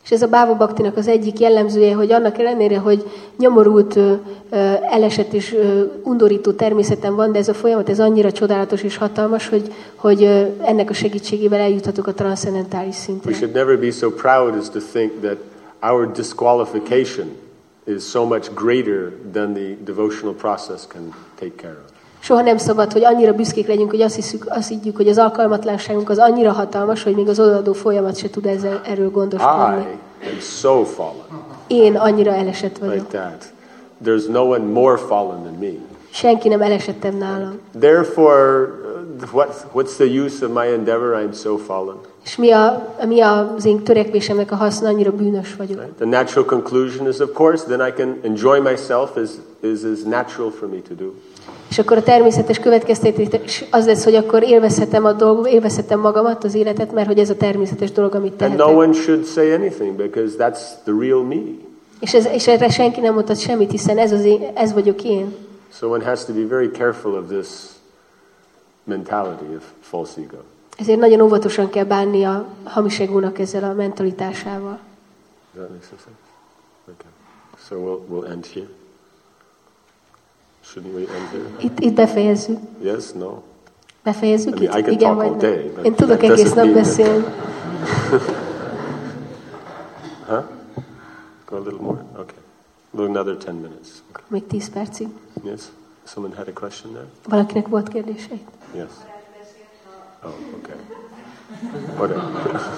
És ez a Bhava Bhaktinak az egyik jellemzője, hogy annak ellenére, hogy nyomorult, elesett és undorító természeten van, de ez a folyamat ez annyira csodálatos és hatalmas, hogy, hogy ennek a segítségével eljuthatok a transzcendentális szintre. We should never be so proud as to think that our disqualification is so much greater than the devotional process can take care of. Soha nem szabad, hogy annyira büszkék legyünk, hogy azt hiszük, azt higgyük, hogy az alkalmatlanságunk az annyira hatalmas, hogy még az odaadó folyamat se tud ezzel, erről gondoskodni. I am so fallen. Én annyira elesett vagyok. Like that. There's no one more fallen than me. Senki nem elesettebb nálam. Therefore, uh, what, what's the use of my endeavor? I'm so fallen. És mi, a, mi az én törekvésemnek a haszna, annyira bűnös vagyok. Right? The natural conclusion is, of course, then I can enjoy myself as is as natural for me to do. És akkor a természetes következtetés az lesz, hogy akkor élvezhetem a dolgot, élvezhetem magamat, az életet, mert hogy ez a természetes dolog, amit tehetek. And no one should say anything because that's the real me. És, ez, és erre senki nem mondhat semmit, hiszen ez, az én, ez vagyok én. So one has to be very careful of this mentality of false ego. Ezért nagyon óvatosan kell bánni a hamis egónak ezzel a mentalitásával. Does that make sense? Okay. So we'll we'll end here. Shouldn't we end here? Itt, itt befejezzük. Yes, no. Befejezzük I mean, itt? I can Igen, talk vagy all nem? day, but Én tudok that egész doesn't nap mean beszélni. Huh? Go a little more? Okay. Well, another ten minutes. Okay. Még tíz percig. Yes? Someone had a question there? Valakinek volt kérdései? Yes. Oh, okay. Whatever.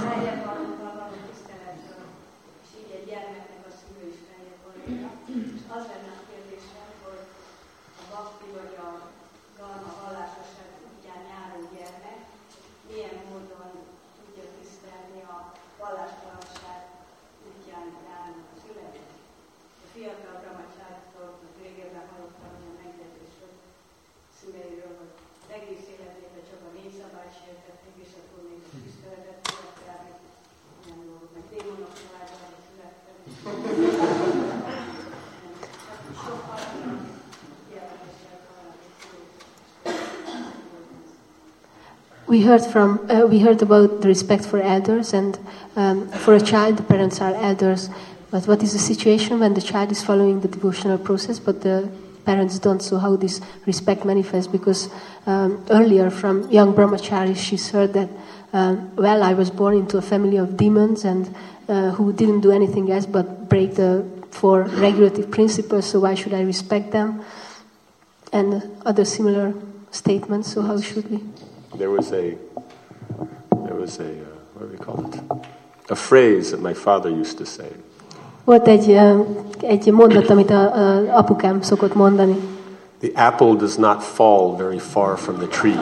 We heard from uh, we heard about the respect for elders, and um, for a child, the parents are elders. But what is the situation when the child is following the devotional process, but the parents don't? So how this respect manifests? Because um, earlier, from young brahmacharis, she's heard that um, well, I was born into a family of demons, and uh, who didn't do anything else but break the four regulative principles. So why should I respect them? And other similar statements. So how should we? There was a, there was a, uh, what do we call it? A phrase that my father used to say. Volt egy, uh, egy mondat, amit a, a apukám szokott mondani. The apple does not fall very far from the tree.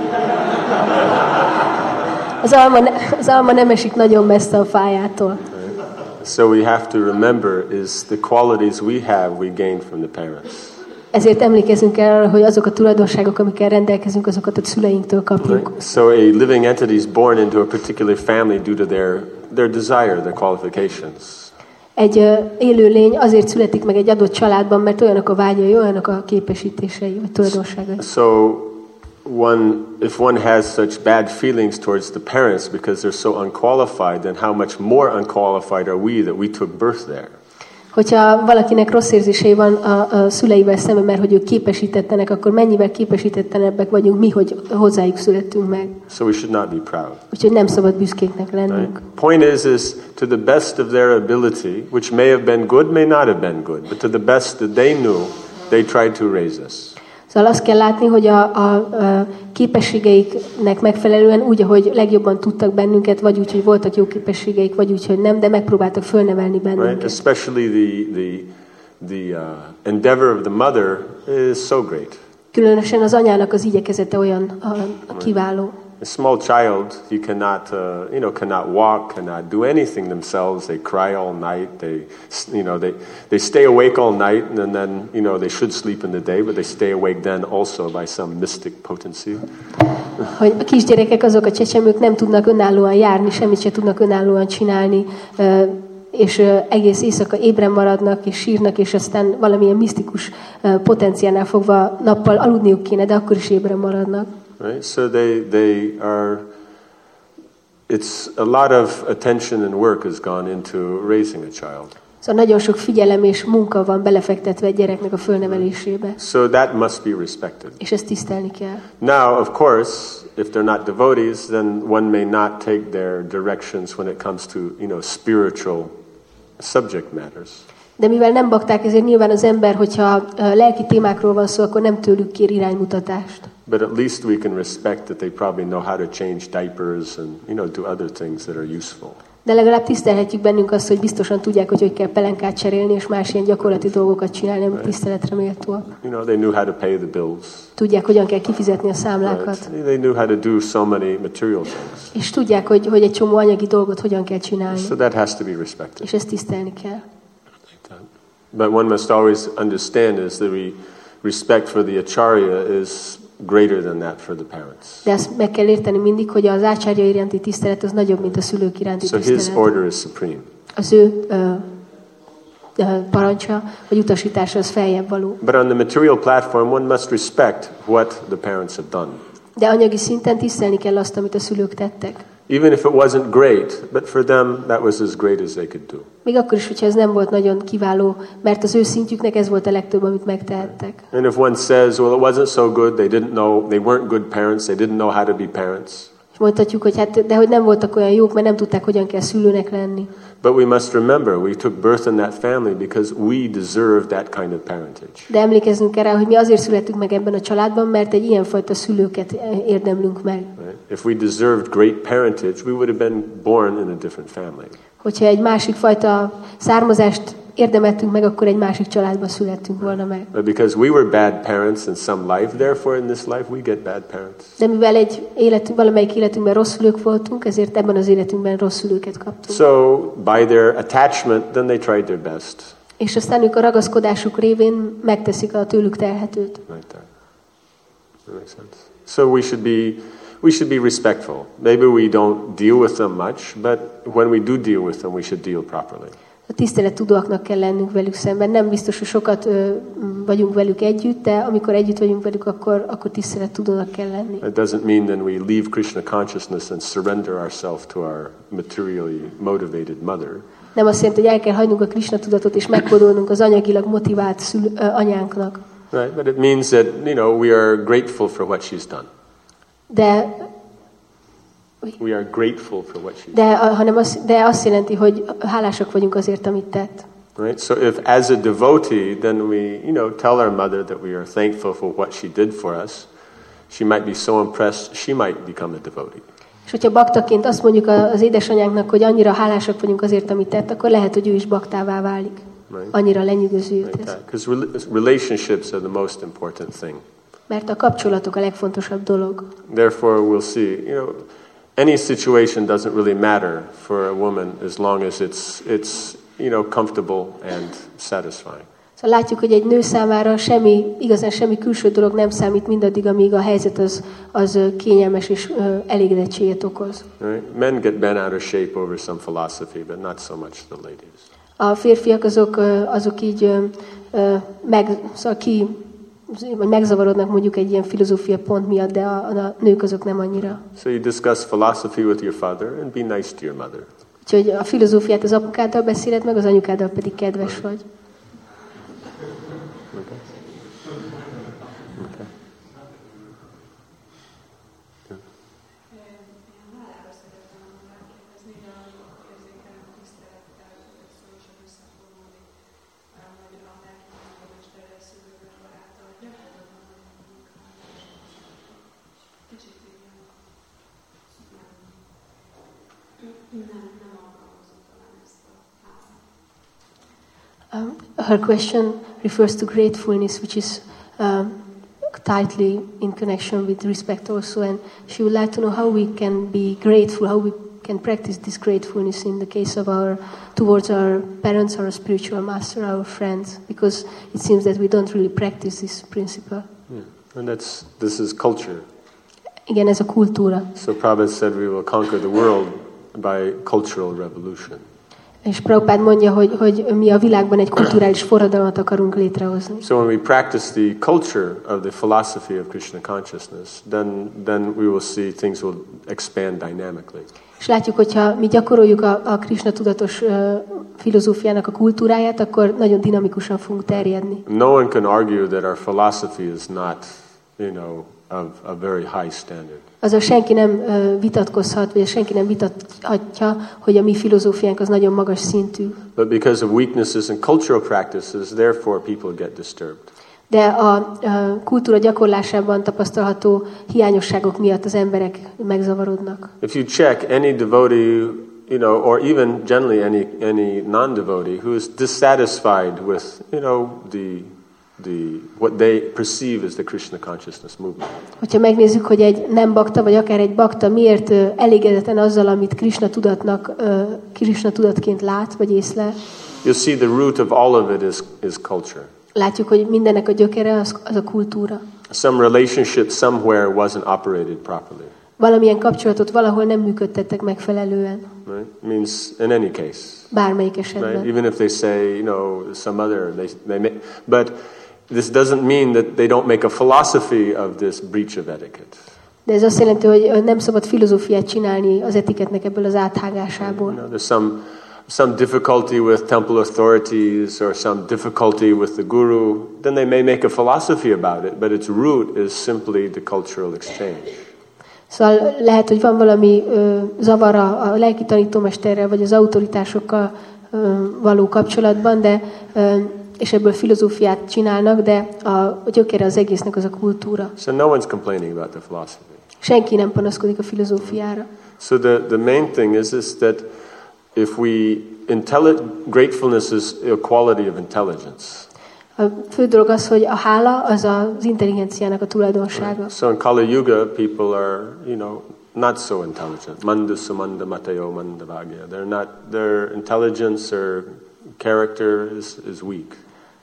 Az alma, az alma nem esik nagyon messze a fájától. So we have to remember is the qualities we have we gain from the parents. Ezért emlékezünk el arra, hogy azok a tulajdonságok, amikkel rendelkezünk, azokat a szüleinktől kapjuk. Right? So a living entity is born into a particular family due to their their desire, their qualifications. Egy uh, élő lény azért születik meg egy adott családban, mert olyanok a vágyai, olyanok a képesítései, vagy tulajdonságai. So one, if one has such bad feelings towards the parents because they're so unqualified, then how much more unqualified are we that we took birth there? Hogyha valakinek rossz érzései van a, a szüleivel szemben, mert hogy ők képesítettenek, akkor mennyivel képesítettenebbek vagyunk mi, hogy hozzájuk születtünk meg. So we should not be proud. Úgyhogy nem szabad büszkéknek lennünk. Right? Point is, is to the best of their ability, which may have been good, may not have been good, but to the best that they knew, they tried to raise us. Szóval azt kell látni, hogy a, a, a képességeiknek megfelelően úgy, ahogy legjobban tudtak bennünket, vagy úgy, hogy voltak jó képességeik, vagy úgy, hogy nem, de megpróbáltak fölnevelni bennünket. Right? Especially the, the, the uh, endeavor of the mother is so great. Különösen az anyának az igyekezete olyan a, a kiváló. A small child, you cannot, uh, you know, cannot walk, cannot do anything themselves. They cry all night. They, you know, they they stay awake all night, and then, you know, they should sleep in the day, but they stay awake then also by some mystic potency. Hogy a kisgyerekek, azok a csecsemők nem tudnak önállóan járni, semmit se tudnak önállóan csinálni, és egész éjszaka ébren maradnak, és sírnak, és aztán valamilyen misztikus potenciálnál fogva nappal aludniuk kéne, de akkor is ébren maradnak. Right? So they they are it's a lot of attention and work has gone into raising a child. Szóval nagyon sok figyelem és munka van belefektetve egy gyereknek a fölnevelésébe. So that must be respected. És ezt tisztelni kell. Now, of course, if they're not devotees, then one may not take their directions when it comes to, you know, spiritual subject matters. De mivel nem bakták, ezért nyilván az ember, hogyha lelki témákról van szó, akkor nem tőlük kér iránymutatást. But at least we can respect that they probably know how to change diapers and, you know, do other things that are useful. De legalább tisztelhetjük bennünk azt, hogy biztosan tudják, hogy hogy kell pelenkát cserélni, és más ilyen gyakorlati dolgokat csinálni, ami tiszteletre méltóak. You know, they knew how to pay the bills. Tudják, hogyan kell kifizetni a számlákat. Right. They knew how to do so many material things. És tudják, hogy, hogy egy csomó anyagi dolgot hogyan kell csinálni. So that has to be respected. És ezt tisztelni kell. But one must always understand is that we respect for the acharya is greater than that for the parents. De azt meg kell érteni mindig, hogy az ácsárja iránti tisztelet az nagyobb, mint a szülők iránti so tisztelet. his order is supreme. Az ő ö, ö, parancsa, vagy utasítása az feljebb való. But on the material platform, one must respect what the parents have done. De anyagi szinten tisztelni kell azt, amit a szülők tettek. Even if it wasn't great, but for them that was as great as they could do. Még akkor is, hogyha ez nem volt nagyon kiváló, mert az ő szintjüknek ez volt a legtöbb, amit megtehettek. And if one says, well, it wasn't so good, they didn't know, they weren't good parents, they didn't know how to be parents. És mondhatjuk, hogy hát, de hogy nem voltak olyan jók, mert nem tudták, hogyan kell szülőnek lenni. But we must remember, we took birth in that family because we deserve that kind of parentage. De emlékezzünk kell rá, hogy mi azért születtünk meg ebben a családban, mert egy ilyenfajta szülőket érdemlünk meg. Right? If we deserved great parentage, we would have been born in a different family. Hogyha egy másik fajta származást érdemeltünk meg, akkor egy másik családban születtünk volna meg. But because we were bad parents in some life, therefore in this life we get bad parents. De mivel egy életünk, valamelyik életünkben rossz szülők voltunk, ezért ebben az életünkben rossz szülőket kaptunk. So by their attachment, then they tried their best. És aztán ők a ragaszkodásuk révén megteszik a tőlük telhetőt. Like that. That makes sense. So we should be we should be respectful. Maybe we don't deal with them much, but when we do deal with them, we should deal properly. A tisztelettudóaknak kell lennünk velük szemben. Nem biztos, hogy sokat ö, vagyunk velük együtt, de amikor együtt vagyunk velük, akkor, akkor tisztelettudónak kell lenni. That doesn't mean then we leave Krishna consciousness and surrender ourselves to our materially motivated mother. Nem azt jelenti, hogy el kell hagynunk a Krishna tudatot, és megkódolnunk az anyagilag motivált szül, ö, anyánknak. Right, but it means that, you know, we are grateful for what she's done. De We are grateful for what she's de, hanem az, de azt jelenti, hogy hálásak vagyunk azért, amit tett. Right? So if as a devotee, then we, you know, tell our mother that we are thankful for what she did for us, she might be so impressed, she might become a devotee. És hogyha baktaként azt mondjuk az édesanyánknak, hogy annyira hálásak vagyunk azért, amit tett, akkor lehet, hogy ő is baktává válik. Right? Annyira lenyűgöző őt ez. Because relationships are the most important thing. Mert a kapcsolatok a legfontosabb dolog. Therefore we'll see, you know, any situation doesn't really matter for a woman as long as it's it's you know comfortable and satisfying. Szóval látjuk, hogy egy nő számára semmi, igazán semmi külső dolog nem számít mindaddig, amíg a helyzet az, az kényelmes és uh, elégedettséget okoz. Right? Men get bent out of shape over some philosophy, but not so much the ladies. A férfiak azok, azok így uh, uh, meg, szóval ki, vagy megzavarodnak mondjuk egy ilyen filozófia pont miatt, de a, a nők azok nem annyira. So you discuss philosophy with your father and be nice to your mother. Úgyhogy a filozófiát az apukáddal beszéled meg, az anyukáddal pedig kedves vagy. Okay. Okay. Good. Um, her question refers to gratefulness, which is um, tightly in connection with respect also, and she would like to know how we can be grateful, how we can practice this gratefulness in the case of our towards our parents, our spiritual master, our friends, because it seems that we don't really practice this principle. Yeah. And that's this is culture. Igen, ez a kultúra. So Prabhupada said we will conquer the world by cultural revolution. És Prabhupád mondja, hogy, hogy mi a világban egy kulturális forradalmat akarunk létrehozni. So when we practice the culture of the philosophy of Krishna consciousness, then then we will see things will expand dynamically. És látjuk, hogyha mi gyakoroljuk a, a Krishna tudatos uh, filozófiának a kultúráját, akkor nagyon dinamikusan fogunk terjedni. No one can argue that our philosophy is not, you know, of a very high standard. Azzal senki nem uh, vitatkozhat, vagy senki nem vitathatja, hogy a mi filozófiánk az nagyon magas szintű. But because of weaknesses in cultural practices, therefore people get disturbed. De a, a kultúra gyakorlásában tapasztalható hiányosságok miatt az emberek megzavarodnak. If you check any devotee, you know, or even generally any any non-devotee who is dissatisfied with, you know, the the what they perceive as the Krishna consciousness movement. Hogyha megnézzük, hogy egy nem bakta, vagy akár egy bakta miért uh, elégedetlen azzal, amit Krishna tudatnak, uh, Krishna tudatként lát, vagy észlel, You'll see the root of all of it is is culture. Látjuk, hogy mindennek a gyökere az, az a kultúra. Some relationship somewhere wasn't operated properly. Valamilyen kapcsolatot valahol nem működtettek megfelelően. Right? It means in any case. Bármelyik esetben. Right? Even if they say, you know, some other, they, they may, but this doesn't mean that they don't make a philosophy of this breach of etiquette. De ez azt jelenti, hogy nem szabad filozófiát csinálni az etiketnek ebből az áthágásából. You know, there's some some difficulty with temple authorities or some difficulty with the guru, then they may make a philosophy about it, but its root is simply the cultural exchange. Szóval lehet, hogy van valami ö, zavar a lelki tanítómesterrel, vagy az autoritásokkal ö, való kapcsolatban, de, ö, és ebből filozófiát csinálnak, de a, a gyökere az egésznek az a kultúra. So no one's complaining about the philosophy. Senki nem panaszkodik a filozófiára. So the, the main thing is, is that if we, intelli- gratefulness is a quality of intelligence. A fő dolog az, hogy a hála az az intelligenciának a tulajdonsága. So in Kali Yuga, people are, you know, not so intelligent. Manda sumanda matayo manda bhagya. They're not, their intelligence or character is, is weak.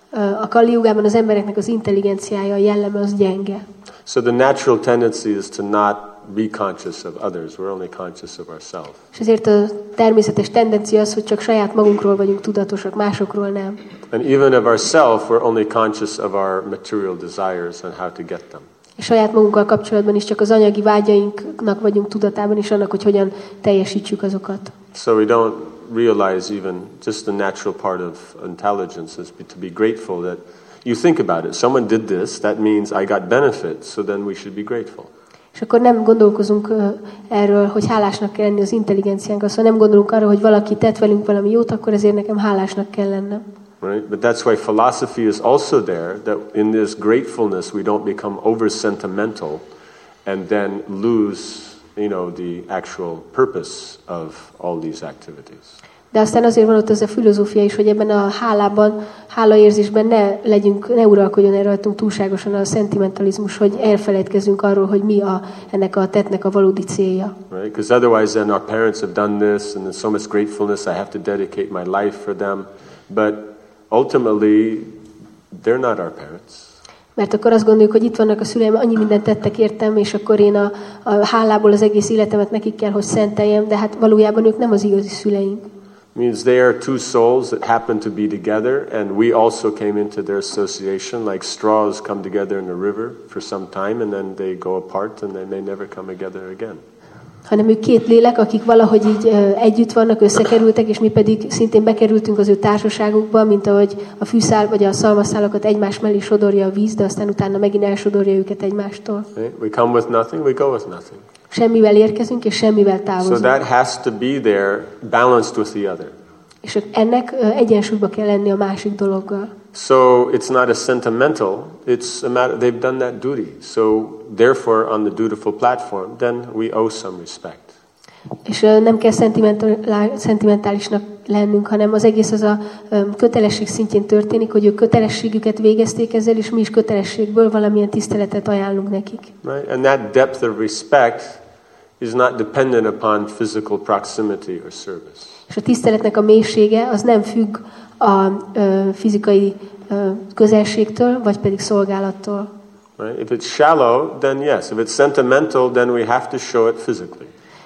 A Kali Jugában az embereknek az intelligenciája, a jelleme az gyenge. So the natural tendency is to not be conscious of others. We're only conscious of ourselves. És ezért a természetes tendencia az, hogy csak saját magunkról vagyunk tudatosak, másokról nem. And even of ourselves, we're only conscious of our material desires and how to get them. És saját magunkkal kapcsolatban is csak az anyagi vágyainknak vagyunk tudatában, és annak, hogy hogyan teljesítsük azokat. So we don't realize even just the natural part of intelligence is to be grateful that you think about it. Someone did this, that means I got benefit, so then we should be grateful. És akkor nem gondolkozunk uh, erről, hogy hálásnak kell lenni az intelligenciánkkal, szóval nem gondolunk arra, hogy valaki tett velünk valami jót, akkor ezért nekem hálásnak kell lennem. Right? But that's why philosophy is also there, that in this gratefulness we don't become over sentimental and then lose, you know, the actual purpose of all these activities. De aztán azért van ott az a filozófia is, hogy ebben a hálában, hálaérzésben ne legyünk, ne uralkodjon el rajtunk túlságosan a szentimentalizmus, hogy elfelejtkezzünk arról, hogy mi a, ennek a tettnek a valódi célja. Right? Because otherwise then our parents have done this and there's so much gratefulness, I have to dedicate my life for them. But ultimately, they're not our parents. Mert akkor azt gondoljuk, hogy itt vannak a szüleim, annyi mindent tettek értem, és akkor én a, a hálából az egész életemet nekik kell, hogy szenteljem, de hát valójában ők nem az igazi szüleink. Means they are two souls that happen to be together, and we also came into their association, like straws come together in a river for some time, and then they go apart, and they may never come together again. Hanem ők két lélek, akik valahogy így uh, együtt vannak, összekerültek, és mi pedig szintén bekerültünk az ő társaságukba, mint ahogy a fűszál vagy a szalmaszálakat egymás mellé sodorja a víz, de aztán utána megint elsodorja őket egymástól. Right? We come with nothing, we go with nothing. Semmivel érkezünk, és semmivel távozunk. So that has to be there, balanced with the other. És ennek uh, egyensúlyba kell lenni a másik dologgal. So it's not a sentimental, it's a matter, they've done that duty. So therefore on the dutiful platform, then we owe some respect. És uh, nem kell szentimentálisnak lennünk, hanem az egész az a um, kötelesség szintjén történik, hogy ők kötelességüket végezték ezzel, és mi is kötelességből valamilyen tiszteletet ajánlunk nekik. Right? And that depth of respect is not dependent upon physical proximity or service. És a tiszteletnek a mélysége az nem függ a uh, fizikai uh, közelségtől, vagy pedig szolgálattól. Right? If it's shallow, then yes. If it's sentimental, then we have to show it physically.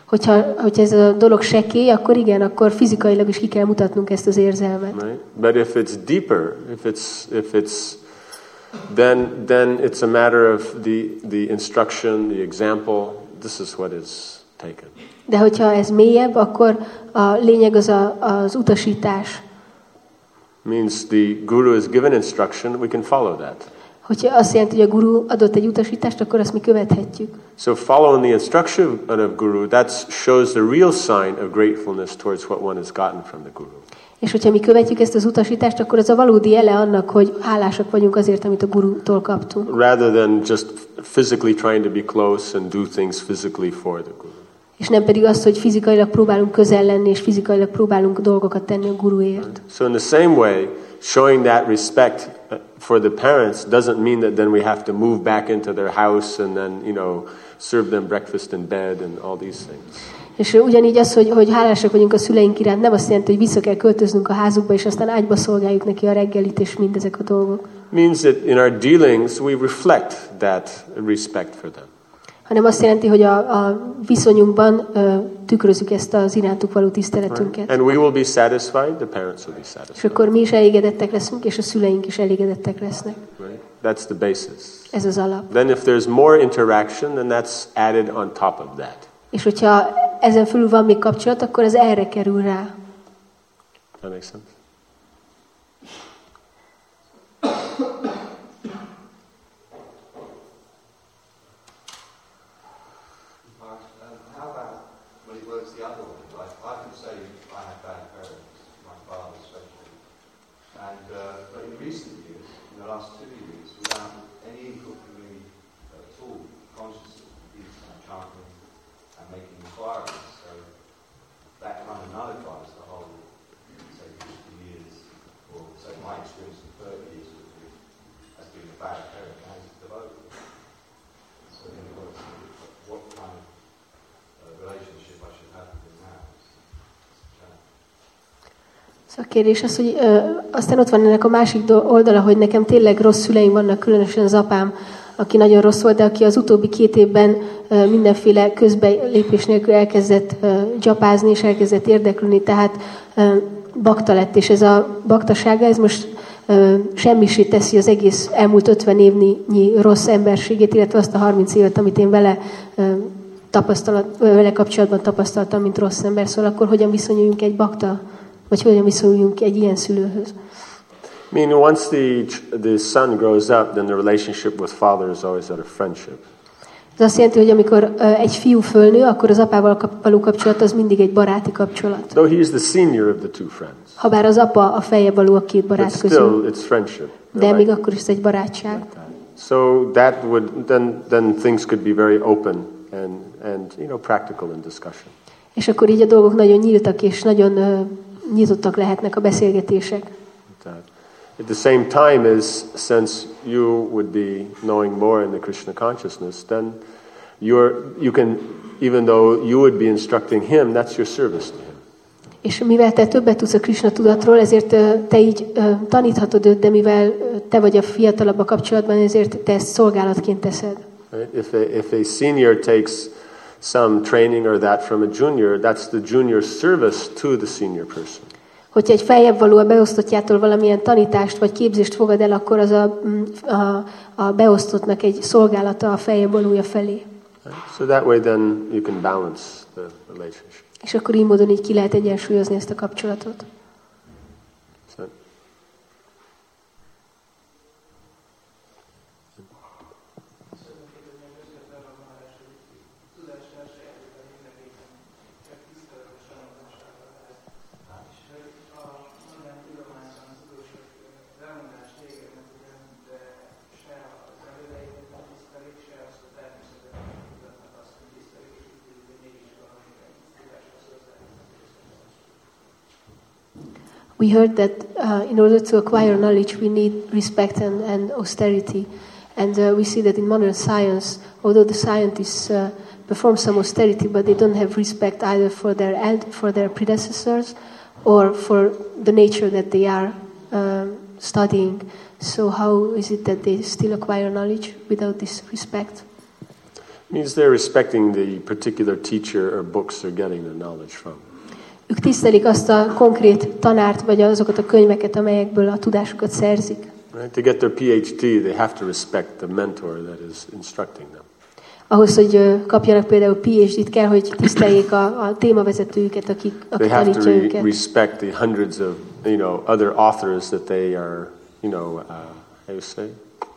Hogyha, hogyha ez a dolog sekély, akkor igen, akkor fizikailag is ki kell mutatnunk ezt az érzelmet. Right? But if it's deeper, if it's if it's then then it's a matter of the the instruction, the example. This is what is taken. De hogyha ez mélyebb, akkor a lényeg az a, az utasítás. Means the guru has given instruction, we can follow that. Hogyha azt jelenti, hogy a guru adott egy utasítást, akkor azt mi követhetjük. So following the instruction of guru, that shows the real sign of gratefulness towards what one has gotten from the guru. És hogyha mi követjük ezt az utasítást, akkor az a valódi jele annak, hogy hálásak vagyunk azért, amit a gurútól kaptunk. Rather than just physically trying to be close and do things physically for the guru. És nem pedig az, hogy fizikailag próbálunk közel lenni, és fizikailag próbálunk dolgokat tenni a guruért. So in the same way, showing that respect for the parents doesn't mean that then we have to move back into their house and then, you know, serve them breakfast in bed and all these things. És ugyanígy az, hogy, hogy hálásak vagyunk a szüleink iránt, nem azt jelenti, hogy vissza kell költöznünk a házukba, és aztán ágyba szolgáljuk neki a reggelit, és mindezek a dolgok. Means that in our dealings we reflect that respect for them. Hanem azt jelenti, hogy a, a viszonyunkban uh, tükrözzük ezt az irántuk való tiszteletünket. And we will be satisfied, the parents will be satisfied. És akkor mi is elégedettek leszünk, és a szüleink is elégedettek lesznek. Right? That's the basis. Ez az alap. Then if there's more interaction, then that's added on top of that. És hogyha ezen fölül van még kapcsolat, akkor ez erre kerül rá. That makes sense? A kérdés az, hogy ö, aztán ott van ennek a másik oldala, hogy nekem tényleg rossz szüleim vannak, különösen az apám, aki nagyon rossz volt, de aki az utóbbi két évben ö, mindenféle közbelépés nélkül elkezdett ö, gyapázni, és elkezdett érdeklődni, tehát ö, bakta lett, és ez a baktasága, ez most ö, semmisé teszi az egész elmúlt ötven évnyi rossz emberségét, illetve azt a harminc évet, amit én vele ö, tapasztalat, vele kapcsolatban tapasztaltam, mint rossz ember, szóval akkor hogyan viszonyuljunk egy bakta, vagy hogyan viszonyuljunk egy ilyen szülőhöz? I mean, once the the son grows up, then the relationship with father is always at a friendship. Ez azt jelenti, hogy amikor uh, egy fiú fölnő, akkor az apával kap, való kapcsolat az mindig egy baráti kapcsolat. Though he is the senior of the two friends. Habár az apa a feljebb való a két barát But közül. still, it's friendship. De még akkor is egy barátság. Like so that would then then things could be very open and and you know practical in discussion. És akkor így a dolgok nagyon nyíltak és nagyon uh, nyitottak lehetnek a beszélgetések. At the same time as since you would be knowing more in the Krishna consciousness, then you're you can, even though you would be instructing him, that's your service to him. És mivel te többet tudsz a Krishna tudatról, ezért te így uh, taníthatod őt, de mivel te vagy a fiatalabb a kapcsolatban, ezért te ezt szolgálatként teszed. Right? If a, if a senior takes some training or that from a junior, that's the junior's service to the senior person. Hogyha egy feljebb való a beosztottjától valamilyen tanítást vagy képzést fogad el, akkor az a, a, a beosztottnak egy szolgálata a feljebb valója felé. So that way then you can balance the relationship. És akkor így módon így ki lehet egyensúlyozni ezt a kapcsolatot. So, We heard that uh, in order to acquire knowledge, we need respect and, and austerity. And uh, we see that in modern science, although the scientists uh, perform some austerity, but they don't have respect either for their eld- for their predecessors or for the nature that they are uh, studying. So how is it that they still acquire knowledge without this respect? Means they're respecting the particular teacher or books they're getting their knowledge from. Ők tisztelik azt a konkrét tanárt, vagy azokat a könyveket, amelyekből a tudásukat szerzik. Right? To get their P H D, they have to respect the mentor that is instructing them. Ahhoz, hogy kapjanak például P H D-t, kell, hogy tiszteljék a, a témavezetőjüket, akik, akik they have tanítja to re- őket. respect the hundreds of, you know, other authors that they are, you know, uh, how you say,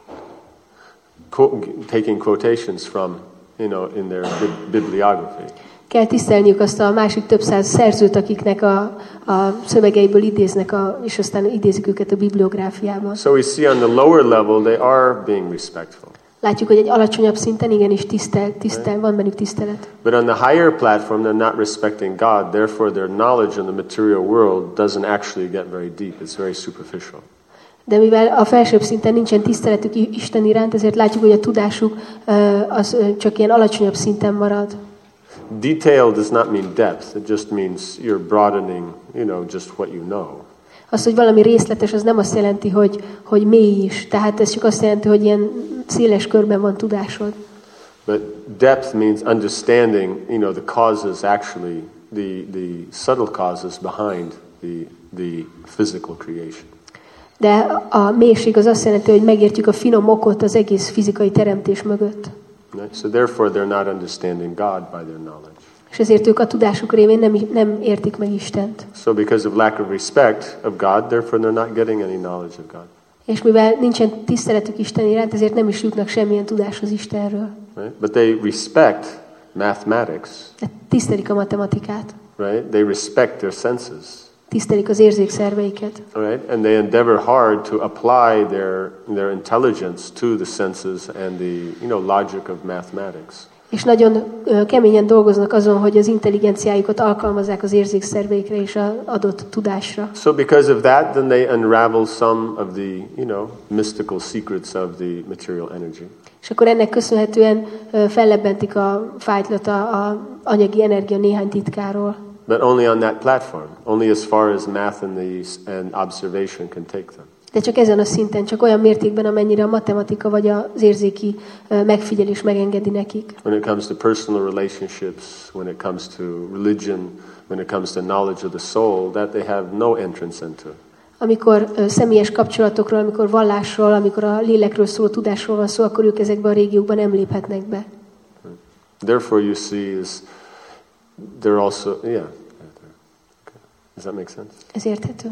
Qu- taking quotations from, you know, in their bi- bibliography. Kell tisztelniük azt a másik több száz szerzőt, akiknek a, a szövegeiből idéznek, a, és aztán idézik őket a bibliográfiában. So we see on the lower level they are being respectful. Látjuk, hogy egy alacsonyabb szinten igenis tisztel, tisztel, van bennük tisztelet. But on the higher platform, they're not respecting God. Therefore, their knowledge in the material world doesn't actually get very deep. It's very superficial. De mivel a felsőbb szinten nincsen tiszteletük Isten iránt, ezért látjuk, hogy a tudásuk az csak ilyen alacsonyabb szinten marad. Detail does not mean depth. It just means you're broadening, you know, just what you know. Az, hogy valami részletes, az nem azt jelenti, hogy, hogy mély is. Tehát ez csak azt jelenti, hogy ilyen széles körben van tudásod. But depth means understanding, you know, the causes actually, the, the subtle causes behind the, the physical creation. De a mélység az azt jelenti, hogy megértjük a finom okot az egész fizikai teremtés mögött. Right? So therefore they're not understanding God by their knowledge. És ezért ők a tudásuk révén nem, nem értik meg Istent. So because of lack of respect of God, therefore they're not getting any knowledge of God. És mivel nincsen tiszteletük Isten iránt, ezért nem is jutnak semmilyen tudáshoz Istenről. Right? But they respect mathematics. De tisztelik a matematikát. Right? They respect their senses. Tisztelik az érzékszerveiket. Right? And they endeavor hard to apply their their intelligence to the senses and the, you know, logic of mathematics. És nagyon ö, keményen dolgoznak azon, hogy az intelligenciájukat alkalmazzák az érzékszerveikre és az adott tudásra. So because of that, then they unravel some of the, you know, mystical secrets of the material energy. És akkor ennek köszönhetően ö, fellebbentik a fájtlat a, a anyagi energia néhány titkáról. But only on that platform, only as far as math and, the, and observation can take them. De csak ezen a szinten, csak olyan mértékben, amennyire a matematika vagy az érzéki uh, megfigyelés megengedi nekik. When it comes to personal relationships, when it comes to religion, when it comes to knowledge of the soul, that they have no entrance into. Amikor uh, személyes kapcsolatokról, amikor vallásról, amikor a lélekről szóló tudásról van szó, akkor ők ezekben a régiókban nem léphetnek be. Therefore you see is they're also, yeah. Okay. Does that make sense? Ez érthető?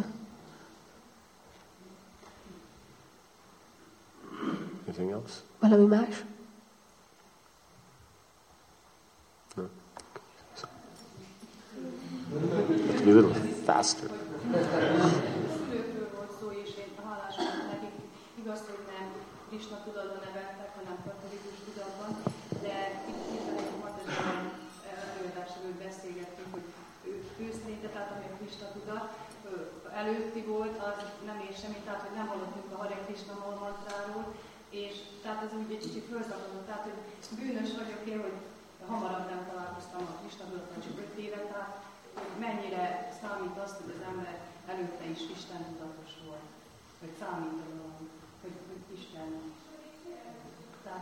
Anything else? Valami más? No. So, have to be a little faster. Szülőkről volt szó, és én hálás vagyok nekik. Igaz, hogy nem Krisna tudatban neveltek, hanem katolikus tudatban, de itt egy matazsban előadás előtt beszélgettünk, hogy ő, ő szerinte, tehát ami a Krisna tudat előtti volt, az nem ér semmit, tehát hogy nem hallottunk a Hare Krishna mantráról, és tehát ez úgy egy kicsit fölzakadott, tehát hogy bűnös vagyok én, hogy hamarabb nem találkoztam a Krisna tudatban, csak öt éve, tehát hogy mennyire számít azt, hogy az ember előtte is Isten tudatos volt, hogy számít valami, hogy, hogy Isten, tehát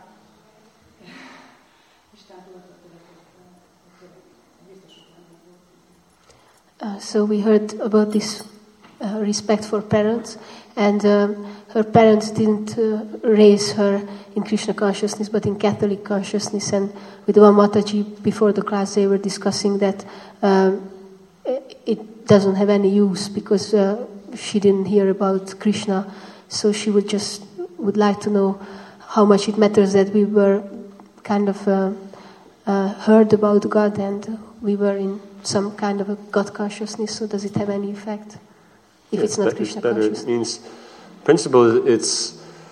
Isten tudatot biztos, hogy nem volt. Uh, so we heard about this uh, respect for parents, and uh, her parents didn't uh, raise her in Krishna consciousness, but in Catholic consciousness. And with one Mataji before the class, they were discussing that uh, it doesn't have any use because uh, she didn't hear about Krishna. So she would just would like to know how much it matters that we were kind of uh, uh, heard about God and we were in some kind of a God consciousness. So does it have any effect if Yes, it's not that- Krishna it's better. consciousness? It means, principle, it's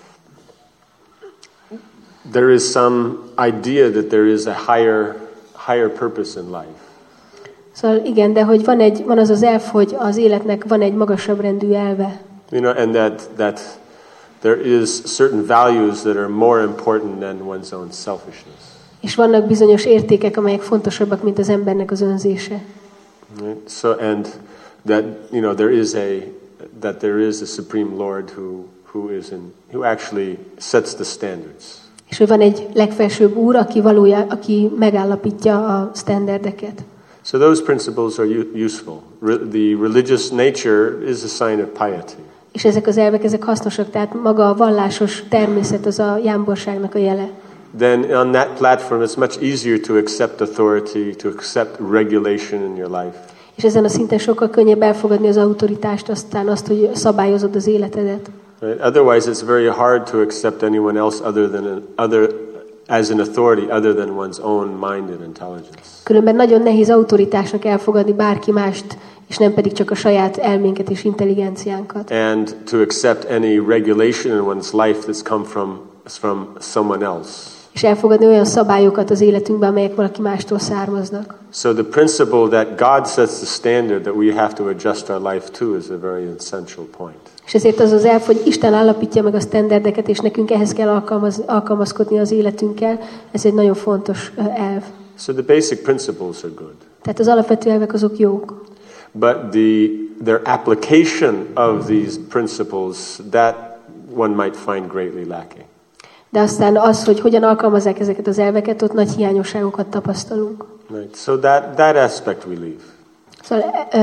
there is some idea that there is a higher, higher purpose in life. Szóval igen, de hogy van, egy, van az az elv, hogy az életnek van egy magasabb rendű elve. You know, and that that there is certain values that are more important than one's own selfishness. És vannak bizonyos értékek, amelyek fontosabbak, mint az embernek az önzése. Right? So, and that, you know, there is a that there is a supreme Lord who who is in who actually sets the standards. És hogy van egy legfelsőbb úr, aki valójá, aki megállapítja a standardeket. So those principles are useful. Re- the religious nature is a sign of piety. És ezek az elvek, ezek hasznosak, tehát maga a vallásos természet az a jámborságnak a jele. Then on that platform it's much easier to accept authority, to accept regulation in your life. És ezen a szinten sokkal könnyebb elfogadni az autoritást, aztán azt, hogy szabályozod az életedet. Right? Otherwise it's very hard to accept anyone else other than an, other as an authority other than one's own mind and intelligence. Különben nagyon nehéz autoritásnak elfogadni bárki mást, és nem pedig csak a saját elménket és intelligenciánkat. And to accept any regulation in one's life that's come from from someone else. És elfogadni olyan szabályokat az életünkben, amelyek valaki mástól származnak. So the principle that God sets the standard that we have to adjust our life to is a very essential point. És ezért az az elv, hogy Isten állapítja meg a standardeket, és nekünk ehhez kell alkalmaz, alkalmazkodni az életünkkel, ez egy nagyon fontos elv. So the basic principles are good. Tehát az alapvető elvek azok jók. But the their application of these principles, that one might find greatly lacking. De aztán az, hogy hogyan alkalmazzák ezeket az elveket, ott nagy hiányosságokat tapasztalunk. Right. So that that aspect we leave. Szóval, uh,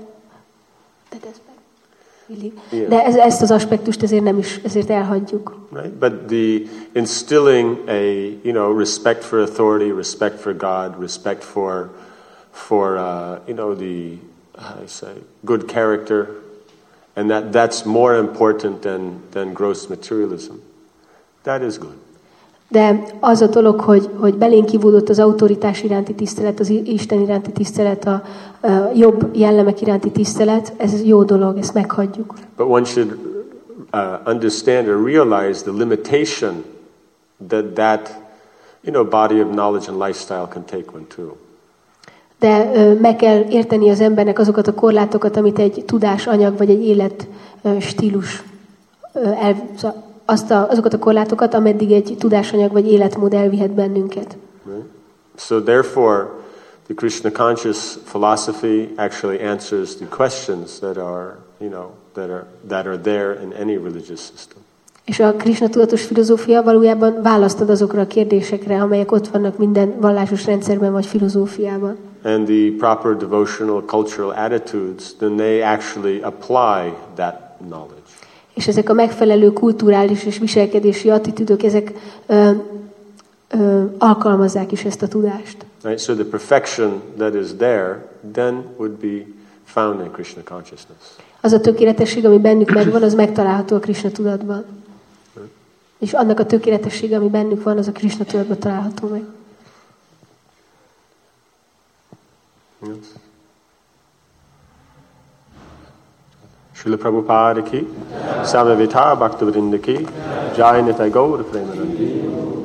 that aspect we leave. Yeah. De ez, ezt az aspektust ezért nem is, ezért elhagyjuk. Right. But the instilling a, you know, respect for authority, respect for God, respect for for uh, you know, the how do I say, good character, and that that's more important than than gross materialism. That is good. De az a dolog, hogy, hogy belénk kivódott az autoritás iránti tisztelet, az Isten iránti tisztelet, a, a jobb jellemek iránti tisztelet, ez jó dolog, ezt meghagyjuk. But one should uh, understand or realize the limitation that that, you know, body of knowledge and lifestyle can take one to. De ö, meg kell érteni az embernek azokat a korlátokat, amit egy tudásanyag vagy egy élet ö, stílus ö, el, azt a, azokat a korlátokat, ameddig egy tudásanyag vagy életmód elvihet bennünket. Right? So therefore, the Krishna conscious philosophy actually answers the questions that are, you know, that are that are there in any religious system. És a Krishna tudatos filozófia valójában választ ad azokra a kérdésekre, amelyek ott vannak minden vallásos rendszerben vagy filozófiában. And the proper devotional cultural attitudes, then they actually apply that knowledge. És ezek a megfelelő kulturális és viselkedési attitűdök, ezek ö, ö, alkalmazzák is ezt a tudást. Right? So the perfection that is there then would be found in Krishna consciousness. Az a tökéletesség, ami bennük megvan, az megtalálható a Krishna tudatban. Right. És annak a tökéletessége, ami bennük van, az a Krishna tudatban található meg. Yes. Srila Prabhupada ki, Samavita Bhaktivinoda ki, Jai Nitai Gaur Premanandi.